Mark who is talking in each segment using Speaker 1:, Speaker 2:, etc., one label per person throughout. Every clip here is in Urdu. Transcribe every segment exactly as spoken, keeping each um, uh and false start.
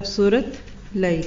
Speaker 1: سورت لیل.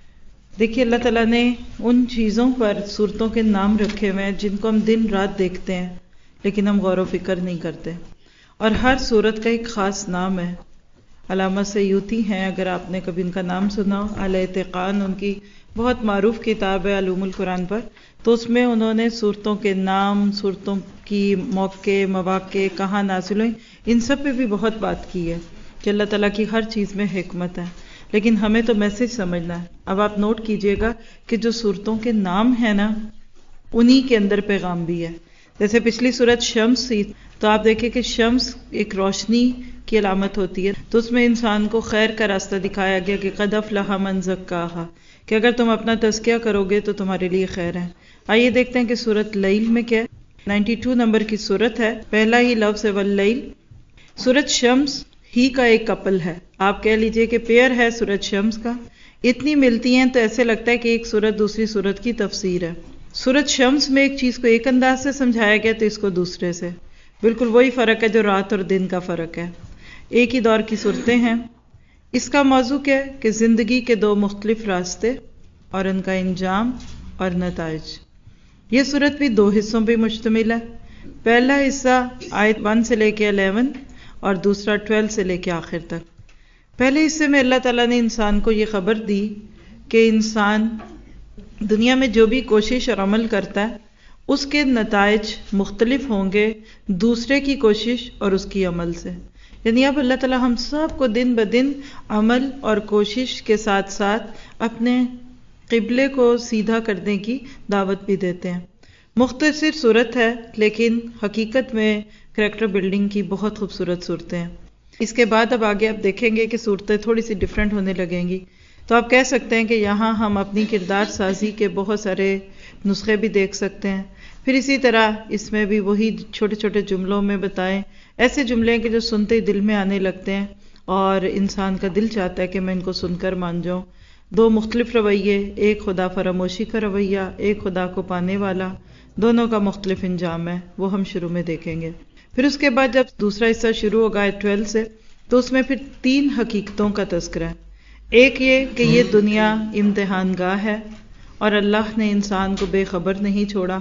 Speaker 1: دیکھیے اللہ تعالیٰ نے ان چیزوں پر سورتوں کے نام رکھے ہوئے ہیں جن کو ہم دن رات دیکھتے ہیں لیکن ہم غور و فکر نہیں کرتے، اور ہر سورت کا ایک خاص نام ہے. علامہ سیوطی ہیں، اگر آپ نے کبھی ان کا نام سنا ہو، الاتقان ان کی بہت معروف کتاب ہے علوم القرآن پر، تو اس میں انہوں نے سورتوں کے نام، سورتوں کی موقع، مواقع، کہاں نازل ہوئیں، ان سب پہ بھی بہت بات کی ہے کہ اللہ تعالیٰ کی ہر چیز میں حکمت ہے. لیکن ہمیں تو میسج سمجھنا ہے. اب آپ نوٹ کیجئے گا کہ جو سورتوں کے نام ہیں نا، انہی کے اندر پیغام بھی ہے. جیسے پچھلی سورت شمس تھی، تو آپ دیکھیں کہ شمس ایک روشنی کی علامت ہوتی ہے، تو اس میں انسان کو خیر کا راستہ دکھایا گیا کہ قد افلح من زکاہا، کہ اگر تم اپنا تزکیہ کرو گے تو تمہارے لیے خیر ہے. آئیے دیکھتے ہیں کہ سورت لیل میں کیا ہے. بانوے نمبر کی سورت ہے، پہلا ہی لفظ ہے واللیل. سورت شمس ہی کا ایک کپل ہے، آپ کہہ لیجئے کہ پیئر ہے سورت شمس کا. اتنی ملتی ہیں تو ایسے لگتا ہے کہ ایک سورت دوسری سورت کی تفسیر ہے. سورت شمس میں ایک چیز کو ایک انداز سے سمجھایا گیا تو اس کو دوسرے سے. بالکل وہی فرق ہے جو رات اور دن کا فرق ہے. ایک ہی دور کی صورتیں ہیں. اس کا موضوع کیا ہے کہ زندگی کے دو مختلف راستے اور ان کا انجام اور نتائج. یہ صورت بھی دو حصوں پہ مشتمل ہے. پہلا حصہ آیت ون سے لے کے الیون اور دوسرا ٹویلو سے لے کے آخر تک. پہلے حصے میں اللہ تعالیٰ نے انسان کو یہ خبر دی کہ انسان دنیا میں جو بھی کوشش اور عمل کرتا ہے اس کے نتائج مختلف ہوں گے دوسرے کی کوشش اور اس کی عمل سے. یعنی اب اللہ تعالیٰ ہم سب کو دن بدن عمل اور کوشش کے ساتھ ساتھ اپنے قبلے کو سیدھا کرنے کی دعوت بھی دیتے ہیں. مختصر صورت ہے لیکن حقیقت میں کریکٹر بلڈنگ کی بہت خوبصورت صورتیں ہیں. اس کے بعد اب آگے آپ دیکھیں گے کہ صورتیں تھوڑی سی ڈیفرنٹ ہونے لگیں گی، تو آپ کہہ سکتے ہیں کہ یہاں ہم اپنی کردار سازی کے بہت سارے نسخے بھی دیکھ سکتے ہیں. پھر اسی طرح اس میں بھی وہی چھوٹے چھوٹے جملوں میں بتائیں، ایسے جملے ہیں کہ جو سنتے ہی دل میں آنے لگتے ہیں اور انسان کا دل چاہتا ہے کہ میں ان کو سن کر مان جاؤں. دو مختلف رویے، ایک خدا فراموشی کا رویہ، ایک خدا کو پانے والا، دونوں کا مختلف انجام ہے، وہ ہم شروع میں دیکھیں گے. پھر اس کے بعد جب دوسرا حصہ شروع ہوگا آیت ٹویلو سے، تو اس میں پھر تین حقیقتوں کا تذکرہ ہے. ایک یہ کہ یہ دنیا امتحان گاہ ہے اور اللہ نے انسان کو بے خبر نہیں چھوڑا،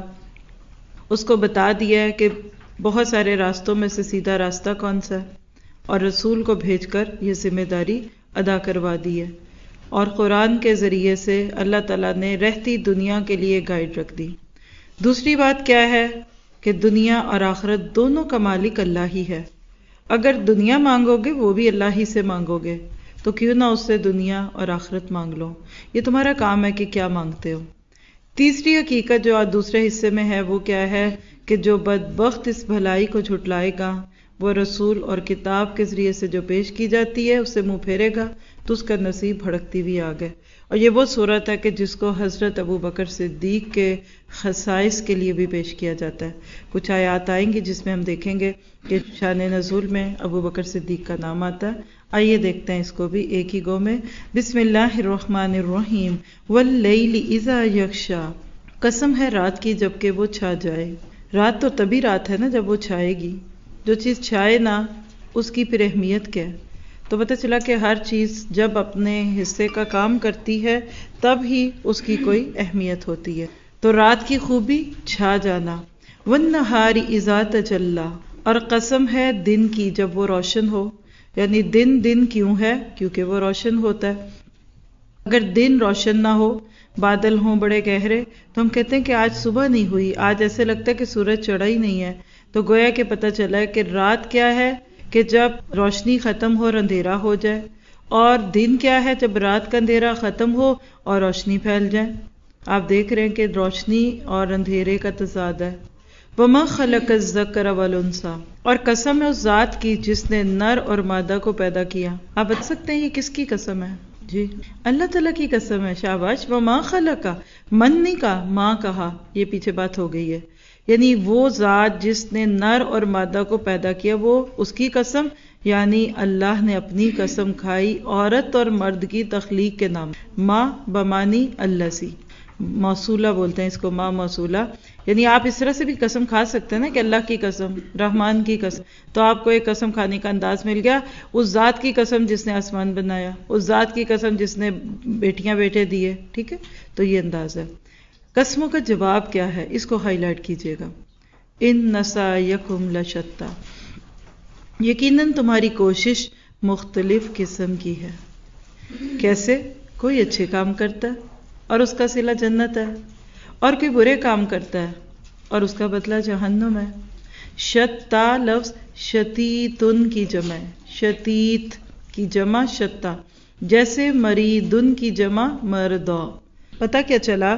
Speaker 1: اس کو بتا دیا ہے کہ بہت سارے راستوں میں سے سیدھا راستہ کون سا ہے، اور رسول کو بھیج کر یہ ذمہ داری ادا کروا دی ہے. اور قرآن کے ذریعے سے اللہ تعالیٰ نے رہتی دنیا کے لیے گائیڈ رکھ دی. دوسری بات کیا ہے کہ دنیا اور آخرت دونوں کا مالک اللہ ہی ہے. اگر دنیا مانگو گے وہ بھی اللہ ہی سے مانگو گے، تو کیوں نہ اس سے دنیا اور آخرت مانگ لو. یہ تمہارا کام ہے کہ کیا مانگتے ہو. تیسری حقیقت جو آج دوسرے حصے میں ہے وہ کیا ہے کہ جو بدبخت اس بھلائی کو جھٹلائے گا، وہ رسول اور کتاب کے ذریعے سے جو پیش کی جاتی ہے اس سے منہ پھیرے گا تو اس کا نصیب بھڑکتی ہوئی آگ ہے. اور یہ وہ صورت ہے کہ جس کو حضرت ابو بکر صدیق کے خصائص کے لیے بھی پیش کیا جاتا ہے. کچھ آیات آئیں گی جس میں ہم دیکھیں گے کہ شان نزول میں ابو بکر صدیق کا نام آتا ہے. آئیے دیکھتے ہیں اس کو بھی ایک ہی گو میں. بسم اللہ الرحمن الرحیم. واللیل اذا یغشا، قسم ہے رات کی جب کہ وہ چھا جائے. رات تو تبھی رات ہے نا جب وہ چھائے گی. جو چیز چھائے نا اس کی پھر اہمیت کیا ہے. تو پتہ چلا کہ ہر چیز جب اپنے حصے کا کام کرتی ہے تب ہی اس کی کوئی اہمیت ہوتی ہے. تو رات کی خوبی چھا جانا. والنہار اذا تجلی، اور قسم ہے دن کی جب وہ روشن ہو. یعنی دن دن کیوں ہے؟ کیونکہ وہ روشن ہوتا ہے. اگر دن روشن نہ ہو، بادل ہوں بڑے گہرے، تو ہم کہتے ہیں کہ آج صبح نہیں ہوئی، آج ایسے لگتا ہے کہ سورج چڑھا ہی نہیں ہے. تو گویا کہ پتہ چلا ہے کہ رات کیا ہے کہ جب روشنی ختم ہو اور اندھیرا ہو جائے، اور دن کیا ہے جب رات کا اندھیرا ختم ہو اور روشنی پھیل جائے. آپ دیکھ رہے ہیں کہ روشنی اور اندھیرے کا تضاد ہے. وَمَا خَلَقَ الذَّكَرَ وَالْأُنثَىٰ، اور قسم ہے اس ذات کی جس نے نر اور مادہ کو پیدا کیا. آپ بتا سکتے ہیں یہ کس کی قسم ہے؟ جی اللہ تعالیٰ کی قسم ہے. شاباش. وَمَا خَلَقَ، من نہیں کہا، ماں کہا، یہ پیچھے بات ہو گئی ہے. یعنی وہ ذات جس نے نر اور مادہ کو پیدا کیا، وہ اس کی قسم. یعنی اللہ نے اپنی قسم کھائی عورت اور مرد کی تخلیق کے نام. ماں بمانی اللہ سی. موصولہ بولتے ہیں اس کو، ما موصولہ، یعنی آپ اس طرح سے بھی قسم کھا سکتے ہیں نا کہ اللہ کی قسم، رحمان کی قسم، تو آپ کو ایک قسم کھانے کا انداز مل گیا، اس ذات کی قسم جس نے آسمان بنایا، اس ذات کی قسم جس نے بیٹیاں بیٹے دیے، ٹھیک ہے، تو یہ انداز ہے۔ قسموں کا جواب کیا ہے، اس کو ہائی لائٹ کیجئے گا، ان سعیکم لشتی، یقیناً تمہاری کوشش مختلف قسم کی ہے۔ کیسے؟ کوئی اچھے کام کرتا ہے اور اس کا صلہ جنت ہے، اور کوئی برے کام کرتا ہے اور اس کا بدلہ جہنم ہے۔ شتا لفظ شتیتن کی جمع ہے، شتیت کی جمع شتا، جیسے مریدن کی جمع مردا۔ پتہ کیا چلا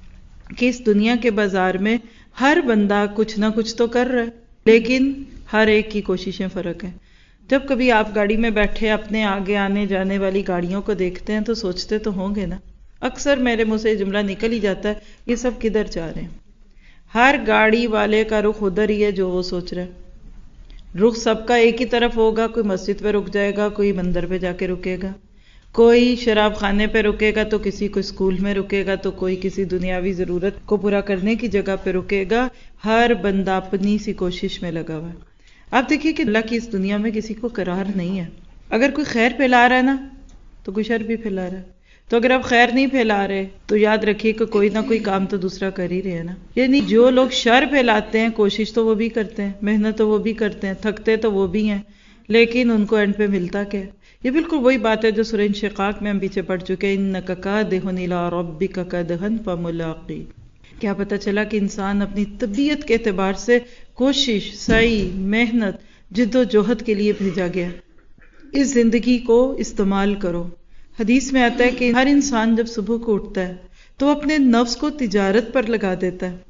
Speaker 1: کہ اس دنیا کے بازار میں ہر بندہ کچھ نہ کچھ تو کر رہا ہے، لیکن ہر ایک کی کوششیں فرق ہیں۔ جب کبھی آپ گاڑی میں بیٹھے اپنے آگے آنے جانے والی گاڑیوں کو دیکھتے ہیں تو سوچتے تو ہوں گے نا، اکثر میرے منہ سے جملہ نکل ہی جاتا ہے، یہ سب کدھر جا رہے ہیں؟ ہر گاڑی والے کا رخ ادھر ہی ہے جو وہ سوچ رہا ہے۔ رخ سب کا ایک ہی طرف ہوگا، کوئی مسجد پہ رک جائے گا، کوئی مندر پہ جا کے رکے گا، کوئی شراب خانے پہ رکے گا، تو کسی کو اسکول میں رکے گا، تو کوئی کسی دنیاوی ضرورت کو پورا کرنے کی جگہ پہ رکے گا۔ ہر بندہ اپنی سی کوشش میں لگا ہوا ہے۔ آپ دیکھیے کہ اللہ کی اس دنیا میں کسی کو قرار نہیں ہے۔ اگر کوئی خیر پھیلا رہا ہے نا تو کوئی شر بھی پھیلا رہا ہے، تو اگر آپ خیر نہیں پھیلا رہے تو یاد رکھیے کہ کوئی نہ کوئی کام تو دوسرا کر ہی رہے ہیں نا۔ یعنی جو لوگ شر پھیلاتے ہیں، کوشش تو وہ بھی کرتے ہیں، محنت تو وہ بھی کرتے ہیں، تھکتے تو وہ بھی ہیں، لیکن ان کو اینڈ پہ ملتا کیا ہے؟ یہ بالکل وہی بات ہے جو سورہ انشقاق میں ہم پیچھے پڑھ چکے ہیں، انک کادح الی ربک کدحا فملاقی۔ کیا پتہ چلا کہ انسان اپنی طبیعت کے اعتبار سے کوشش، سعی، محنت، جد و جہد کے لیے بھیجا گیا۔ اس زندگی کو استعمال کرو۔ حدیث میں آتا ہے کہ ہر انسان جب صبح کو اٹھتا ہے تو وہ اپنے نفس کو تجارت پر لگا دیتا ہے۔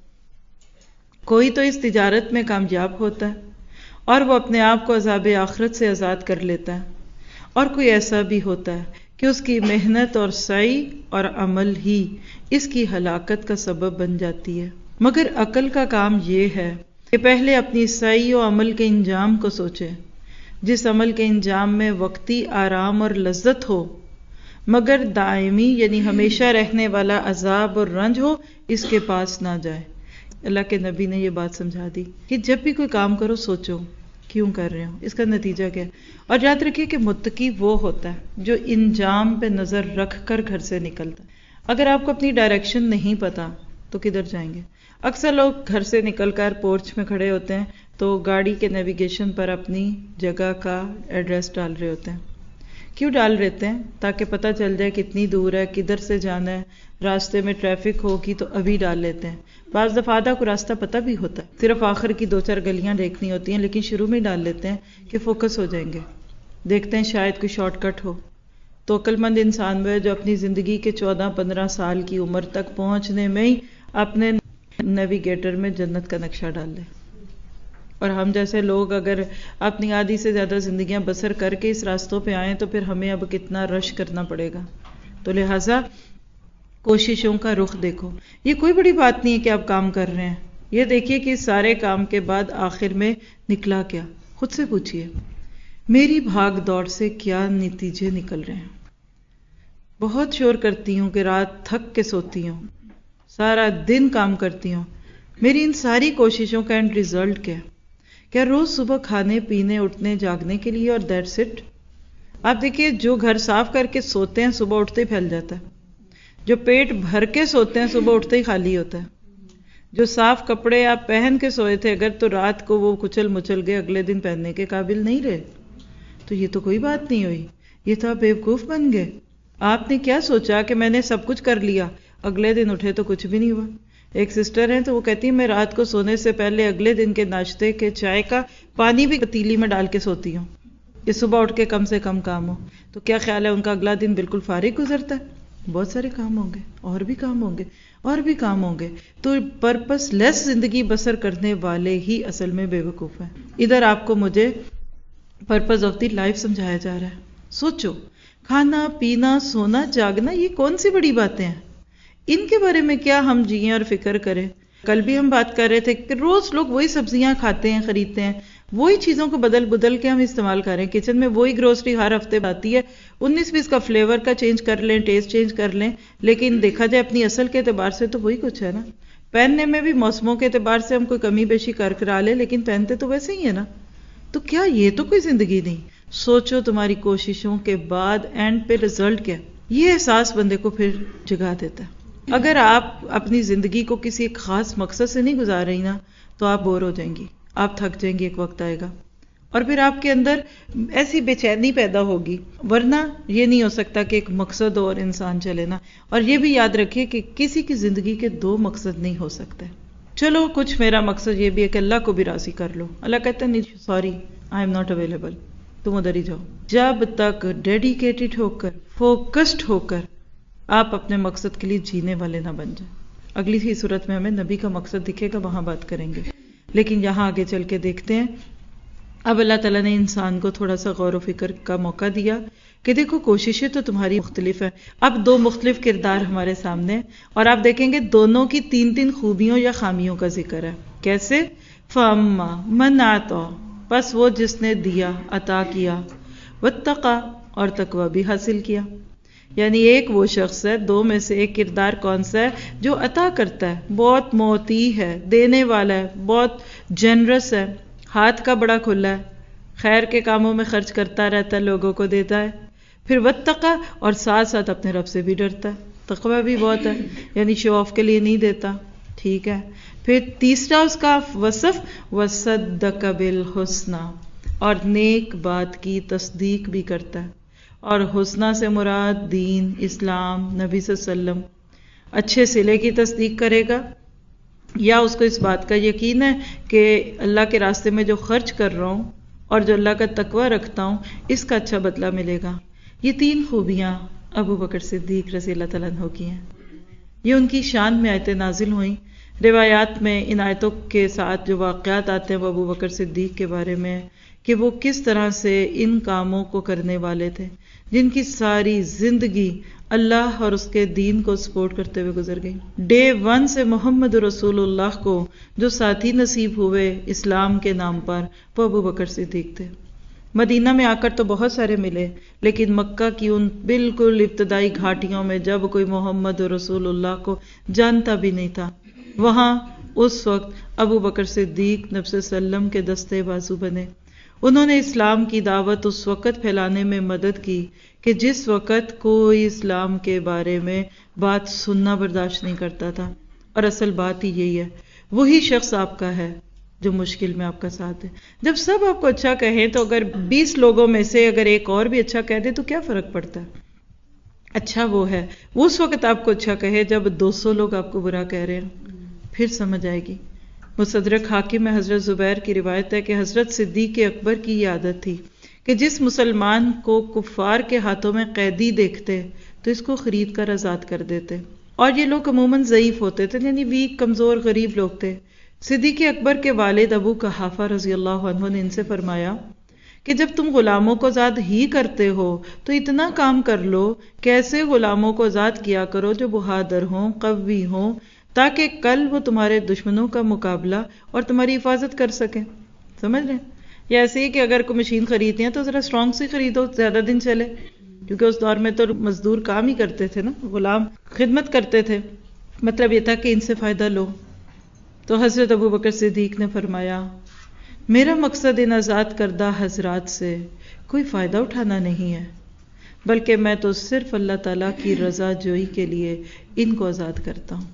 Speaker 1: کوئی تو اس تجارت میں کامیاب ہوتا ہے اور وہ اپنے آپ کو عذاب آخرت سے آزاد کر لیتا ہے، اور کوئی ایسا بھی ہوتا ہے کہ اس کی محنت اور سعی اور عمل ہی اس کی ہلاکت کا سبب بن جاتی ہے۔ مگر عقل کا کام یہ ہے کہ پہلے اپنی سعی و عمل کے انجام کو سوچے، جس عمل کے انجام میں وقتی آرام اور لذت ہو مگر دائمی یعنی ہمیشہ رہنے والا عذاب اور رنج ہو، اس کے پاس نہ جائے۔ اللہ کے نبی نے یہ بات سمجھا دی کہ جب بھی کوئی کام کرو سوچو کیوں کر رہے ہو، اس کا نتیجہ کیا ہے، اور یاد رکھیے کہ متقی وہ ہوتا ہے جو انجام پہ نظر رکھ کر گھر سے نکلتا ہے۔ اگر آپ کو اپنی ڈائریکشن نہیں پتا تو کدھر جائیں گے؟ اکثر لوگ گھر سے نکل کر پورچ میں کھڑے ہوتے ہیں تو گاڑی کے نیویگیشن پر اپنی جگہ کا ایڈریس ڈال رہے ہوتے ہیں۔ کیوں ڈال رہتے ہیں؟ تاکہ پتہ چل جائے کتنی دور ہے، کدھر سے جانا ہے، راستے میں ٹریفک ہوگی تو ابھی ڈال لیتے ہیں۔ بعض دفعہ آدھا کو راستہ پتہ بھی ہوتا ہے، صرف آخر کی دو چار گلیاں دیکھنی ہوتی ہیں، لیکن شروع میں ڈال لیتے ہیں کہ فوکس ہو جائیں گے، دیکھتے ہیں شاید کوئی شارٹ کٹ ہو۔ تو عقل مند انسان وہ ہے جو اپنی زندگی کے چودہ پندرہ سال کی عمر تک پہنچنے میں ہی اپنے نیویگیٹر میں جنت کا نقشہ ڈال لے۔ اور ہم جیسے لوگ اگر اپنی آدھی سے زیادہ زندگیاں بسر کر کے اس راستوں پہ آئیں تو پھر ہمیں اب کتنا رش کرنا پڑے گا۔ تو لہٰذا کوششوں کا رخ دیکھو۔ یہ کوئی بڑی بات نہیں ہے کہ آپ کام کر رہے ہیں، یہ دیکھیے کہ سارے کام کے بعد آخر میں نکلا کیا، خود سے پوچھئے میری بھاگ دوڑ سے کیا نتیجے نکل رہے ہیں۔ بہت شور کرتی ہوں کہ رات تھک کے سوتی ہوں، سارا دن کام کرتی ہوں، میری ان ساری کوششوں کا اینڈ ریزلٹ کیا ہے؟ کیا روز صبح کھانے پینے اٹھنے جاگنے کے لیے اور دیٹس اٹ؟ آپ دیکھیے جو گھر صاف کر کے سوتے ہیں صبح اٹھتے ہی پھیل جاتا ہے، جو پیٹ بھر کے سوتے ہیں صبح اٹھتے ہی خالی ہوتا ہے، جو صاف کپڑے آپ پہن کے سوئے تھے اگر تو رات کو وہ کچل مچل گئے، اگلے دن پہننے کے قابل نہیں رہے، تو یہ تو کوئی بات نہیں ہوئی، یہ تو آپ بیوقوف بن گئے۔ آپ نے کیا سوچا کہ میں نے سب کچھ کر لیا، اگلے دن اٹھے تو کچھ بھی نہیں ہوا۔ ایک سسٹر ہیں تو وہ کہتی ہے میں رات کو سونے سے پہلے اگلے دن کے ناشتے کے چائے کا پانی بھی پتیلی میں ڈال کے سوتی ہوں کہ صبح اٹھ کے کم سے کم کام ہو۔ تو کیا خیال ہے ان کا اگلا دن بالکل فارغ گزرتا ہے؟ بہت سارے کام ہوں گے، اور بھی کام ہوں گے، اور بھی کام ہوں گے۔ تو پرپس لیس زندگی بسر کرنے والے ہی اصل میں بے وقوف ہیں۔ ادھر آپ کو مجھے پرپس آف دی لائف سمجھایا جا رہا ہے۔ سوچو، کھانا پینا سونا جاگنا یہ کون سی بڑی باتیں ہیں؟ ان کے بارے میں کیا ہم جئیں اور فکر کریں؟ کل بھی ہم بات کر رہے تھے کہ روز لوگ وہی سبزیاں کھاتے ہیں، خریدتے ہیں، وہی چیزوں کو بدل بدل کے ہم استعمال کر رہے ہیں. کچن میں وہی گروسری ہر ہفتے آتی ہے, انیس بیس کا فلیور کا چینج کر لیں, ٹیسٹ چینج کر لیں, لیکن دیکھا جائے اپنی اصل کے اعتبار سے تو وہی کچھ ہے نا. پہننے میں بھی موسموں کے اعتبار سے ہم کوئی کمی بیشی کر کرا لیں, لیکن پہنتے تو ویسے ہی ہے نا. تو کیا یہ تو کوئی زندگی نہیں؟ سوچو تمہاری کوششوں کے بعد اینڈ پہ رزلٹ کیا. یہ احساس بندے کو پھر جگا دیتا ہے. اگر آپ اپنی زندگی کو کسی ایک خاص مقصد سے نہیں گزار رہی نا, تو آپ بور ہو جائیں گی, آپ تھک جائیں گی, ایک وقت آئے گا اور پھر آپ کے اندر ایسی بے چینی پیدا ہوگی. ورنہ یہ نہیں ہو سکتا کہ ایک مقصد ہو اور انسان چلے نا. اور یہ بھی یاد رکھیے کہ کسی کی زندگی کے دو مقصد نہیں ہو سکتے. چلو کچھ میرا مقصد یہ بھی ہے کہ اللہ کو بھی راضی کر لو. اللہ کہتا ہے نہیں, sorry, I am not available, تم ادھر ہی جاؤ. جب تک ڈیڈیکیٹڈ ہو کر, فوکسڈ ہو کر آپ اپنے مقصد کے لیے جینے والے نہ بن جائیں. اگلی ہی صورت میں ہمیں نبی کا مقصد دکھے گا, وہاں بات کریں گے. لیکن یہاں آگے چل کے دیکھتے ہیں. اب اللہ تعالیٰ نے انسان کو تھوڑا سا غور و فکر کا موقع دیا کہ دیکھو کوششیں تو تمہاری مختلف ہیں. اب دو مختلف کردار ہمارے سامنے ہیں اور آپ دیکھیں گے دونوں کی تین تین خوبیوں یا خامیوں کا ذکر ہے. کیسے؟ فَأَمَّا مَنْ أَعْطَىٰ, بس وہ جس نے دیا, عطا کیا, وَاتَّقَىٰ, اور تقوی بھی حاصل کیا. یعنی ایک وہ شخص ہے, دو میں سے ایک کردار کون سا ہے؟ جو عطا کرتا ہے, بہت معطی ہے, دینے والا ہے, بہت جنرس ہے, ہاتھ کا بڑا کھلا ہے, خیر کے کاموں میں خرچ کرتا رہتا ہے, لوگوں کو دیتا ہے. پھر واتقا, اور ساتھ ساتھ اپنے رب سے بھی ڈرتا ہے. تقوی بھی بہت ہے, یعنی شو آف کے لیے نہیں دیتا. ٹھیک ہے. پھر تیسرا اس کا وصف وصدق بالحسنی, اور نیک بات کی تصدیق بھی کرتا ہے. اور حسنہ سے مراد دین, اسلام, نبی صلی اللہ علیہ وسلم. اچھے صلے کی تصدیق کرے گا, یا اس کو اس بات کا یقین ہے کہ اللہ کے راستے میں جو خرچ کر رہا ہوں اور جو اللہ کا تقوی رکھتا ہوں اس کا اچھا بدلہ ملے گا. یہ تین خوبیاں ابو بکر صدیق رضی اللہ تعالیٰ عنہ کی ہیں. یہ ان کی شان میں آیتیں نازل ہوئیں. روایات میں ان آیتوں کے ساتھ جو واقعات آتے ہیں وہ ابو بکر صدیق کے بارے میں کہ وہ کس طرح سے ان کاموں کو کرنے والے تھے جن کی ساری زندگی اللہ اور اس کے دین کو سپورٹ کرتے ہوئے گزر گئی. ڈے ون سے محمد رسول اللہ کو جو ساتھی نصیب ہوئے اسلام کے نام پر وہ ابو بکر صدیق تھے. مدینہ میں آ کر تو بہت سارے ملے, لیکن مکہ کی ان بالکل ابتدائی گھاٹیوں میں جب کوئی محمد رسول اللہ کو جانتا بھی نہیں تھا, وہاں اس وقت ابو بکر صدیق نبی صلی اللہ علیہ وسلم کے دستے بازو بنے. انہوں نے اسلام کی دعوت اس وقت پھیلانے میں مدد کی کہ جس وقت کوئی اسلام کے بارے میں بات سننا برداشت نہیں کرتا تھا. اور اصل بات ہی یہی ہے, وہی شخص آپ کا ہے جو مشکل میں آپ کا ساتھ ہے. جب سب آپ کو اچھا کہیں تو اگر بیس لوگوں میں سے اگر ایک اور بھی اچھا کہہ دے تو کیا فرق پڑتا ہے؟ اچھا وہ ہے, وہ اس وقت آپ کو اچھا کہے جب دو سو لوگ آپ کو برا کہہ رہے ہیں, پھر سمجھ آئے گی. مستدرک حاکم میں حضرت زبیر کی روایت ہے کہ حضرت صدیق اکبر کی یہ عادت تھی کہ جس مسلمان کو کفار کے ہاتھوں میں قیدی دیکھتے تو اس کو خرید کر آزاد کر دیتے. اور یہ لوگ عموماً ضعیف ہوتے تھے, یعنی ویک, کمزور, غریب لوگ تھے. صدیق اکبر کے والد ابو قحافہ رضی اللہ عنہ نے ان سے فرمایا کہ جب تم غلاموں کو آزاد ہی کرتے ہو تو اتنا کام کر لو کہ ایسے غلاموں کو آزاد کیا کرو جو بہادر ہوں, قوی ہوں, تاکہ کل وہ تمہارے دشمنوں کا مقابلہ اور تمہاری حفاظت کر سکیں. سمجھ رہے ہیں؟ یا ایسے ہی کہ اگر کوئی مشین خریدتے ہیں تو ذرا اسٹرانگ سی خریدو, زیادہ دن چلے, کیونکہ اس دور میں تو مزدور کام ہی کرتے تھے نا, غلام خدمت کرتے تھے. مطلب یہ تھا کہ ان سے فائدہ لو. تو حضرت ابو بکر صدیق نے فرمایا میرا مقصد ان آزاد کردہ حضرات سے کوئی فائدہ اٹھانا نہیں ہے, بلکہ میں تو صرف اللہ تعالیٰ کی رضا جوئی کے لیے ان کو آزاد کرتا ہوں.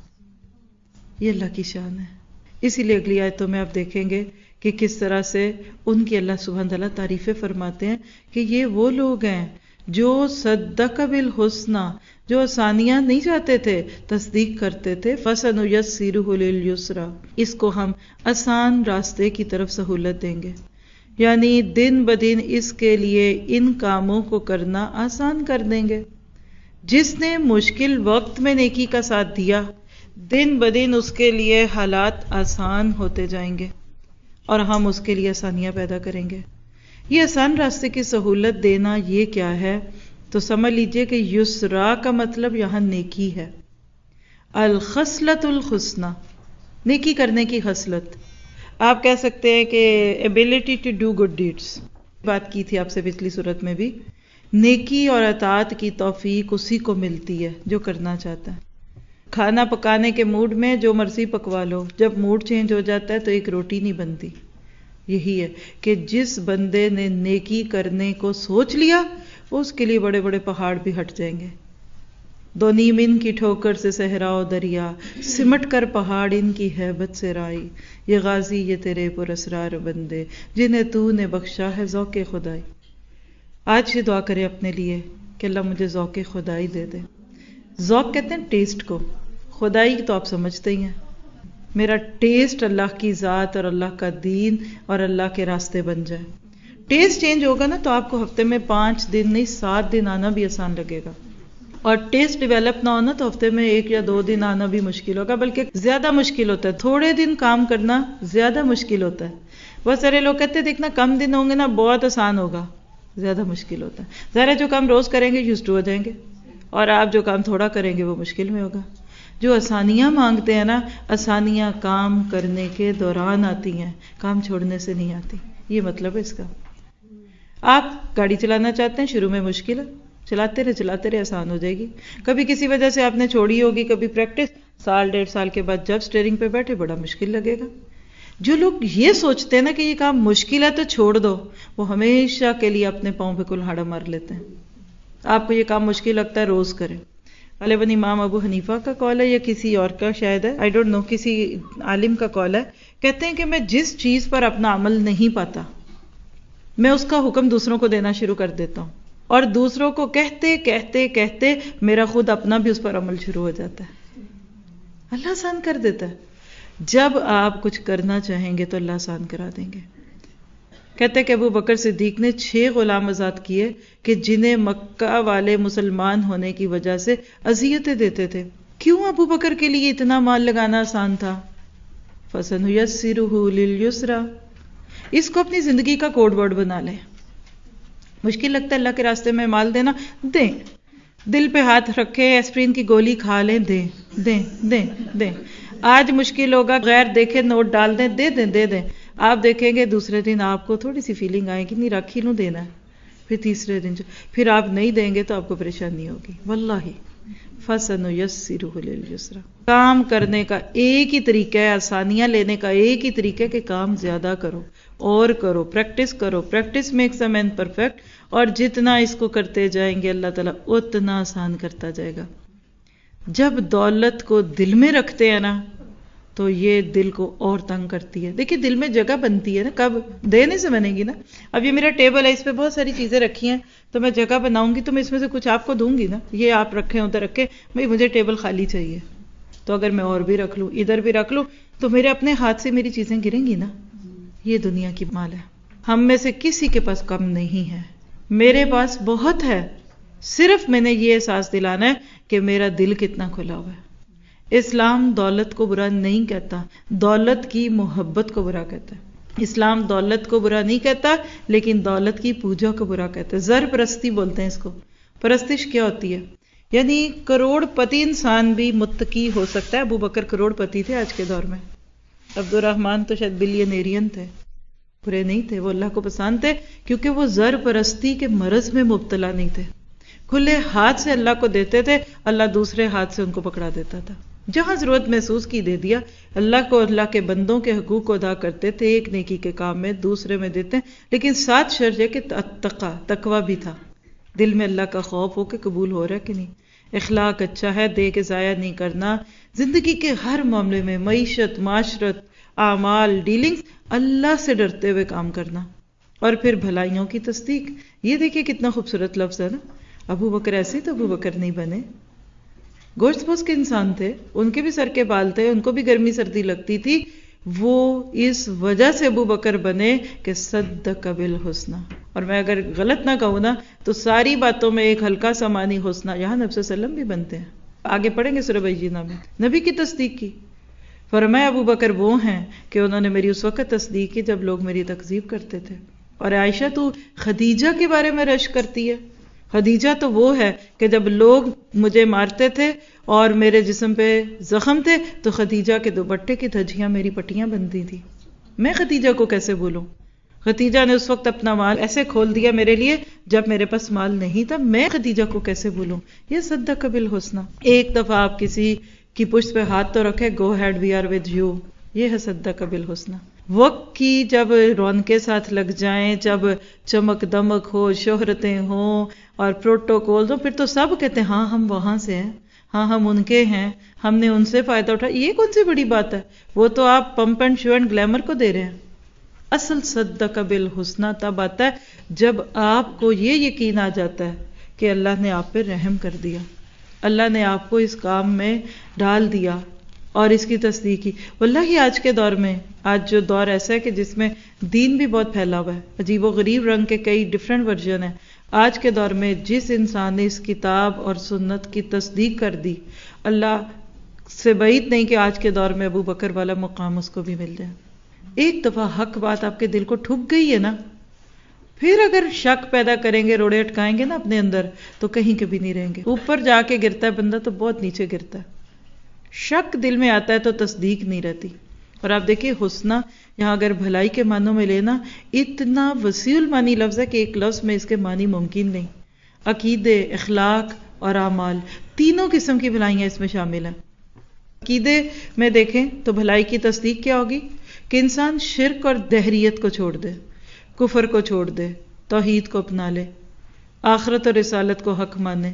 Speaker 1: یہ اللہ کی شان ہے. اسی لیے اگلی آیتوں میں آپ دیکھیں گے کہ کس طرح سے ان کی اللہ سبحانہ تعالیٰ تعریفیں فرماتے ہیں کہ یہ وہ لوگ ہیں جو صدق بالحسنی, جو آسانیاں نہیں چاہتے تھے, تصدیق کرتے تھے. فَسَنُيَسِّرُهُ لِلْيُسْرَىٰ, اس کو ہم آسان راستے کی طرف سہولت دیں گے. یعنی دن بدن اس کے لیے ان کاموں کو کرنا آسان کر دیں گے. جس نے مشکل وقت میں نیکی کا ساتھ دیا, دن بدن اس کے لیے حالات آسان ہوتے جائیں گے اور ہم اس کے لیے آسانیاں پیدا کریں گے. یہ آسان راستے کی سہولت دینا یہ کیا ہے؟ تو سمجھ لیجئے کہ یسرا کا مطلب یہاں نیکی ہے. الخصلۃ الحسنی, نیکی کرنے کی خصلت. آپ کہہ سکتے ہیں کہ ability to do good deeds، بات کی تھی آپ سے پچھلی صورت میں بھی، نیکی اور اطاعت کی توفیق اسی کو ملتی ہے جو کرنا چاہتا ہے۔ کھانا پکانے کے موڈ میں جو مرضی پکوا لو، جب موڈ چینج ہو جاتا ہے تو ایک روٹی نہیں بنتی۔ یہی ہے کہ جس بندے نے نیکی کرنے کو سوچ لیا اس کے لیے بڑے بڑے پہاڑ بھی ہٹ جائیں گے۔ دو نیم ان کی ٹھوکر سے صحرا و دریا، سمٹ کر پہاڑ ان کی ہیبت سے رائی، یہ غازی یہ تیرے پر اسرار بندے جنہیں تو نے بخشا ہے ذوق خدائی۔ آج یہ دعا کرے اپنے لیے کہ اللہ مجھے ذوق خدائی دے دے۔ ذوق کہتے ہیں ٹیسٹ کو، خدائی تو آپ سمجھتے ہی ہیں، میرا ٹیسٹ اللہ کی ذات اور اللہ کا دین اور اللہ کے راستے بن جائے۔ ٹیسٹ چینج ہوگا نا تو آپ کو ہفتے میں پانچ دن نہیں سات دن آنا بھی آسان لگے گا، اور ٹیسٹ ڈیولپ نہ ہونا تو ہفتے میں ایک یا دو دن آنا بھی مشکل ہوگا، بلکہ زیادہ مشکل ہوتا ہے۔ تھوڑے دن کام کرنا زیادہ مشکل ہوتا ہے۔ بہت سارے لوگ کہتے ہیں دیکھنا کم دن ہوں گے نا بہت آسان ہوگا، زیادہ مشکل ہوتا ہے۔ ظاہر جو کام روز کریں گے یوزڈ ہو جائیں گے، اور آپ جو کام تھوڑا کریں گے وہ مشکل میں ہوگا۔ جو آسانیاں مانگتے ہیں نا، آسانیاں کام کرنے کے دوران آتی ہیں، کام چھوڑنے سے نہیں آتی، یہ مطلب ہے اس کا۔ آپ گاڑی چلانا چاہتے ہیں، شروع میں مشکل ہے، چلاتے رہے چلاتے رہے آسان ہو جائے گی۔ کبھی کسی وجہ سے آپ نے چھوڑی ہوگی، کبھی پریکٹس، سال ڈیڑھ سال کے بعد جب سٹیئرنگ پہ بیٹھے بڑا مشکل لگے گا۔ جو لوگ یہ سوچتے ہیں نا کہ یہ کام مشکل ہے تو چھوڑ دو، وہ ہمیشہ کے لیے اپنے پاؤں پہ کلہاڑا مار لیتے ہیں۔ آپ کو یہ کام مشکل لگتا ہے روز کریں۔ غالباً امام ابو حنیفہ کا قول ہے یا کسی اور کا شاید ہے، آئی ڈونٹ نو، کسی عالم کا قول ہے، کہتے ہیں کہ میں جس چیز پر اپنا عمل نہیں پاتا میں اس کا حکم دوسروں کو دینا شروع کر دیتا ہوں، اور دوسروں کو کہتے کہتے کہتے میرا خود اپنا بھی اس پر عمل شروع ہو جاتا ہے۔ اللہ آسان کر دیتا ہے۔ جب آپ کچھ کرنا چاہیں گے تو اللہ آسان کرا دیں گے۔ کہتے ہیں کہ ابو بکر صدیق نے چھ غلام آزاد کیے کہ جنہیں مکہ والے مسلمان ہونے کی وجہ سے اذیتیں دیتے تھے۔ کیوں ابو بکر کے لیے اتنا مال لگانا آسان تھا؟ فَسَنُيَسِّرُهُ لِلْيُسْرَى، اس کو اپنی زندگی کا کوڈ ورڈ بنا لیں۔ مشکل لگتا ہے اللہ کے راستے میں مال دینا، دیں۔ دل پہ ہاتھ رکھے، ایسپرین کی گولی کھا لیں، دیں دیں دیں دیں۔ آج مشکل ہوگا، غیر دیکھے نوٹ ڈال دیں، دے دیں دے دیں۔ آپ دیکھیں گے دوسرے دن آپ کو تھوڑی سی فیلنگ آئے گی، نہیں رکھ ہی نوں دینا ہے، پھر تیسرے دن پھر آپ نہیں دیں گے تو آپ کو پریشانی ہوگی۔ واللہ فَسَنُيَسِّرُهُ لِلْيُسْرَى، کام کرنے کا ایک ہی طریقہ ہے، آسانیاں لینے کا ایک ہی طریقہ ہے کہ کام زیادہ کرو اور کرو، پریکٹس کرو۔ Practice makes a man perfect, اور جتنا اس کو کرتے جائیں گے اللہ تعالیٰ اتنا آسان کرتا جائے گا۔ جب دولت کو دل میں رکھتے ہیں نا تو یہ دل کو اور تنگ کرتی ہے۔ دیکھیے دل میں جگہ بنتی ہے نا، کب دینے سے بنے گی نا۔ اب یہ میرا ٹیبل ہے، اس پہ بہت ساری چیزیں رکھی ہیں، تو میں جگہ بناؤں گی تو میں اس میں سے کچھ آپ کو دوں گی نا، یہ آپ رکھیں ادھر رکھیں، بھائی مجھے ٹیبل خالی چاہیے، تو اگر میں اور بھی رکھ لوں ادھر بھی رکھ لوں تو میرے اپنے ہاتھ سے میری چیزیں گریں گی نا۔ یہ دنیا کی مال ہے، ہم میں سے کسی کے پاس کم نہیں ہے، میرے پاس بہت ہے، صرف میں نے یہ احساس دلانا ہے کہ میرا دل کتنا کھلا ہوا ہے۔ اسلام دولت کو برا نہیں کہتا، دولت کی محبت کو برا کہتا ہے۔ اسلام دولت کو برا نہیں کہتا لیکن دولت کی پوجا کو برا کہتا ہے۔ زر پرستی بولتے ہیں اس کو۔ پرستش کیا ہوتی ہے؟ یعنی کروڑ پتی انسان بھی متقی ہو سکتا ہے۔ ابو بکر کروڑ پتی تھے آج کے دور میں، عبد الرحمن تو شاید بلینیرین تھے، برے نہیں تھے، وہ اللہ کو پسند تھے کیونکہ وہ زر پرستی کے مرض میں مبتلا نہیں تھے۔ کھلے ہاتھ سے اللہ کو دیتے تھے، اللہ دوسرے ہاتھ سے ان کو پکڑا دیتا تھا۔ جہاں ضرورت محسوس کی دے دیا، اللہ کو اللہ کے بندوں کے حقوق کو ادا کرتے تھے، ایک نیکی کے کام میں دوسرے میں دیتے ہیں، لیکن ساتھ شرط ہے کہ تقوی تقوی بھی تھا، دل میں اللہ کا خوف ہو کہ قبول ہو رہا ہے کہ نہیں، اخلاق اچھا ہے، دے کے ضائع نہیں کرنا، زندگی کے ہر معاملے میں معیشت، معاشرت، اعمال، ڈیلنگز، اللہ سے ڈرتے ہوئے کام کرنا، اور پھر بھلائیوں کی تصدیق۔ یہ دیکھیں کتنا خوبصورت لفظ ہے نا۔ ابو بکر ایسے تو ابو بکر نہیں بنے، گوشت پوش کے انسان تھے، ان کے بھی سر کے بال تھے، ان کو بھی گرمی سردی لگتی تھی، وہ اس وجہ سے ابو بکر بنے کہ صدق بالحسنى۔ اور میں اگر غلط نہ کہوں نا تو ساری باتوں میں ایک ہلکا سا معنی حسنى، یہاں نبی صلی اللہ علیہ وسلم بھی بنتے ہیں، آگے پڑھیں گے سورہ بینہ میں، نبی کی تصدیق کی۔ فرمایا ابو بکر وہ ہیں کہ انہوں نے میری اس وقت تصدیق کی جب لوگ میری تکذیب کرتے تھے۔ اور عائشہ تو خدیجہ کے بارے میں رشک کرتی ہے، خدیجہ تو وہ ہے کہ جب لوگ مجھے مارتے تھے اور میرے جسم پہ زخم تھے تو خدیجہ کے دوپٹے کی دھجیاں میری پٹیاں بنتی تھی۔ میں خدیجہ کو کیسے بھولوں؟ خدیجہ نے اس وقت اپنا مال ایسے کھول دیا میرے لیے جب میرے پاس مال نہیں تھا، میں خدیجہ کو کیسے بھولوں؟ یہ صدق بالحسنی. ایک دفعہ آپ کسی کی پشت پہ ہاتھ تو رکھے، go ahead we are with you, یہ ہے صدق بالحسنی. وقت کی جب رونقیں ساتھ لگ جائیں، جب چمک دمک ہو، شہرتیں ہوں اور پروٹوکول ہو، پھر تو سب کہتے ہیں ہاں ہم وہاں سے ہیں، ہاں ہم ان کے ہیں، ہم نے ان سے فائدہ اٹھایا. یہ کون سی بڑی بات ہے؟ وہ تو آپ pomp and show and glamour کو دے رہے ہیں. اصل صدق بالحسنی تب آتا ہے جب آپ کو یہ یقین آ جاتا ہے کہ اللہ نے آپ پہ رحم کر دیا، اللہ نے آپ کو اس کام میں ڈال دیا اور اس کی تصدیق کی. واللہ ہی آج کے دور میں، آج جو دور ایسا ہے کہ جس میں دین بھی بہت پھیلا ہوا ہے، عجیب و غریب رنگ کے کئی ڈیفرنٹ ورژن ہیں. آج کے دور میں جس انسان نے اس کتاب اور سنت کی تصدیق کر دی، اللہ سے بعید نہیں کہ آج کے دور میں ابو بکر والا مقام اس کو بھی مل جائے. ایک دفعہ حق بات آپ کے دل کو ٹھک گئی ہے نا، پھر اگر شک پیدا کریں گے، روڑے اٹکائیں گے نا اپنے اندر، تو کہیں کبھی نہیں رہیں گے. اوپر جا کے گرتا ہے بندہ تو بہت نیچے گرتا ہے. شک دل میں آتا ہے تو تصدیق نہیں رہتی. اور آپ دیکھیں حسنہ یہاں اگر بھلائی کے معنوں میں لینا، اتنا وسیع المعنی لفظ ہے کہ ایک لفظ میں اس کے معنی ممکن نہیں. عقیدے، اخلاق اور اعمال، تینوں قسم کی بھلائیاں اس میں شامل ہیں. عقیدے میں دیکھیں تو بھلائی کی تصدیق کیا ہوگی کہ انسان شرک اور دہریت کو چھوڑ دے، کفر کو چھوڑ دے، توحید کو اپنا لے، آخرت اور رسالت کو حق مانے.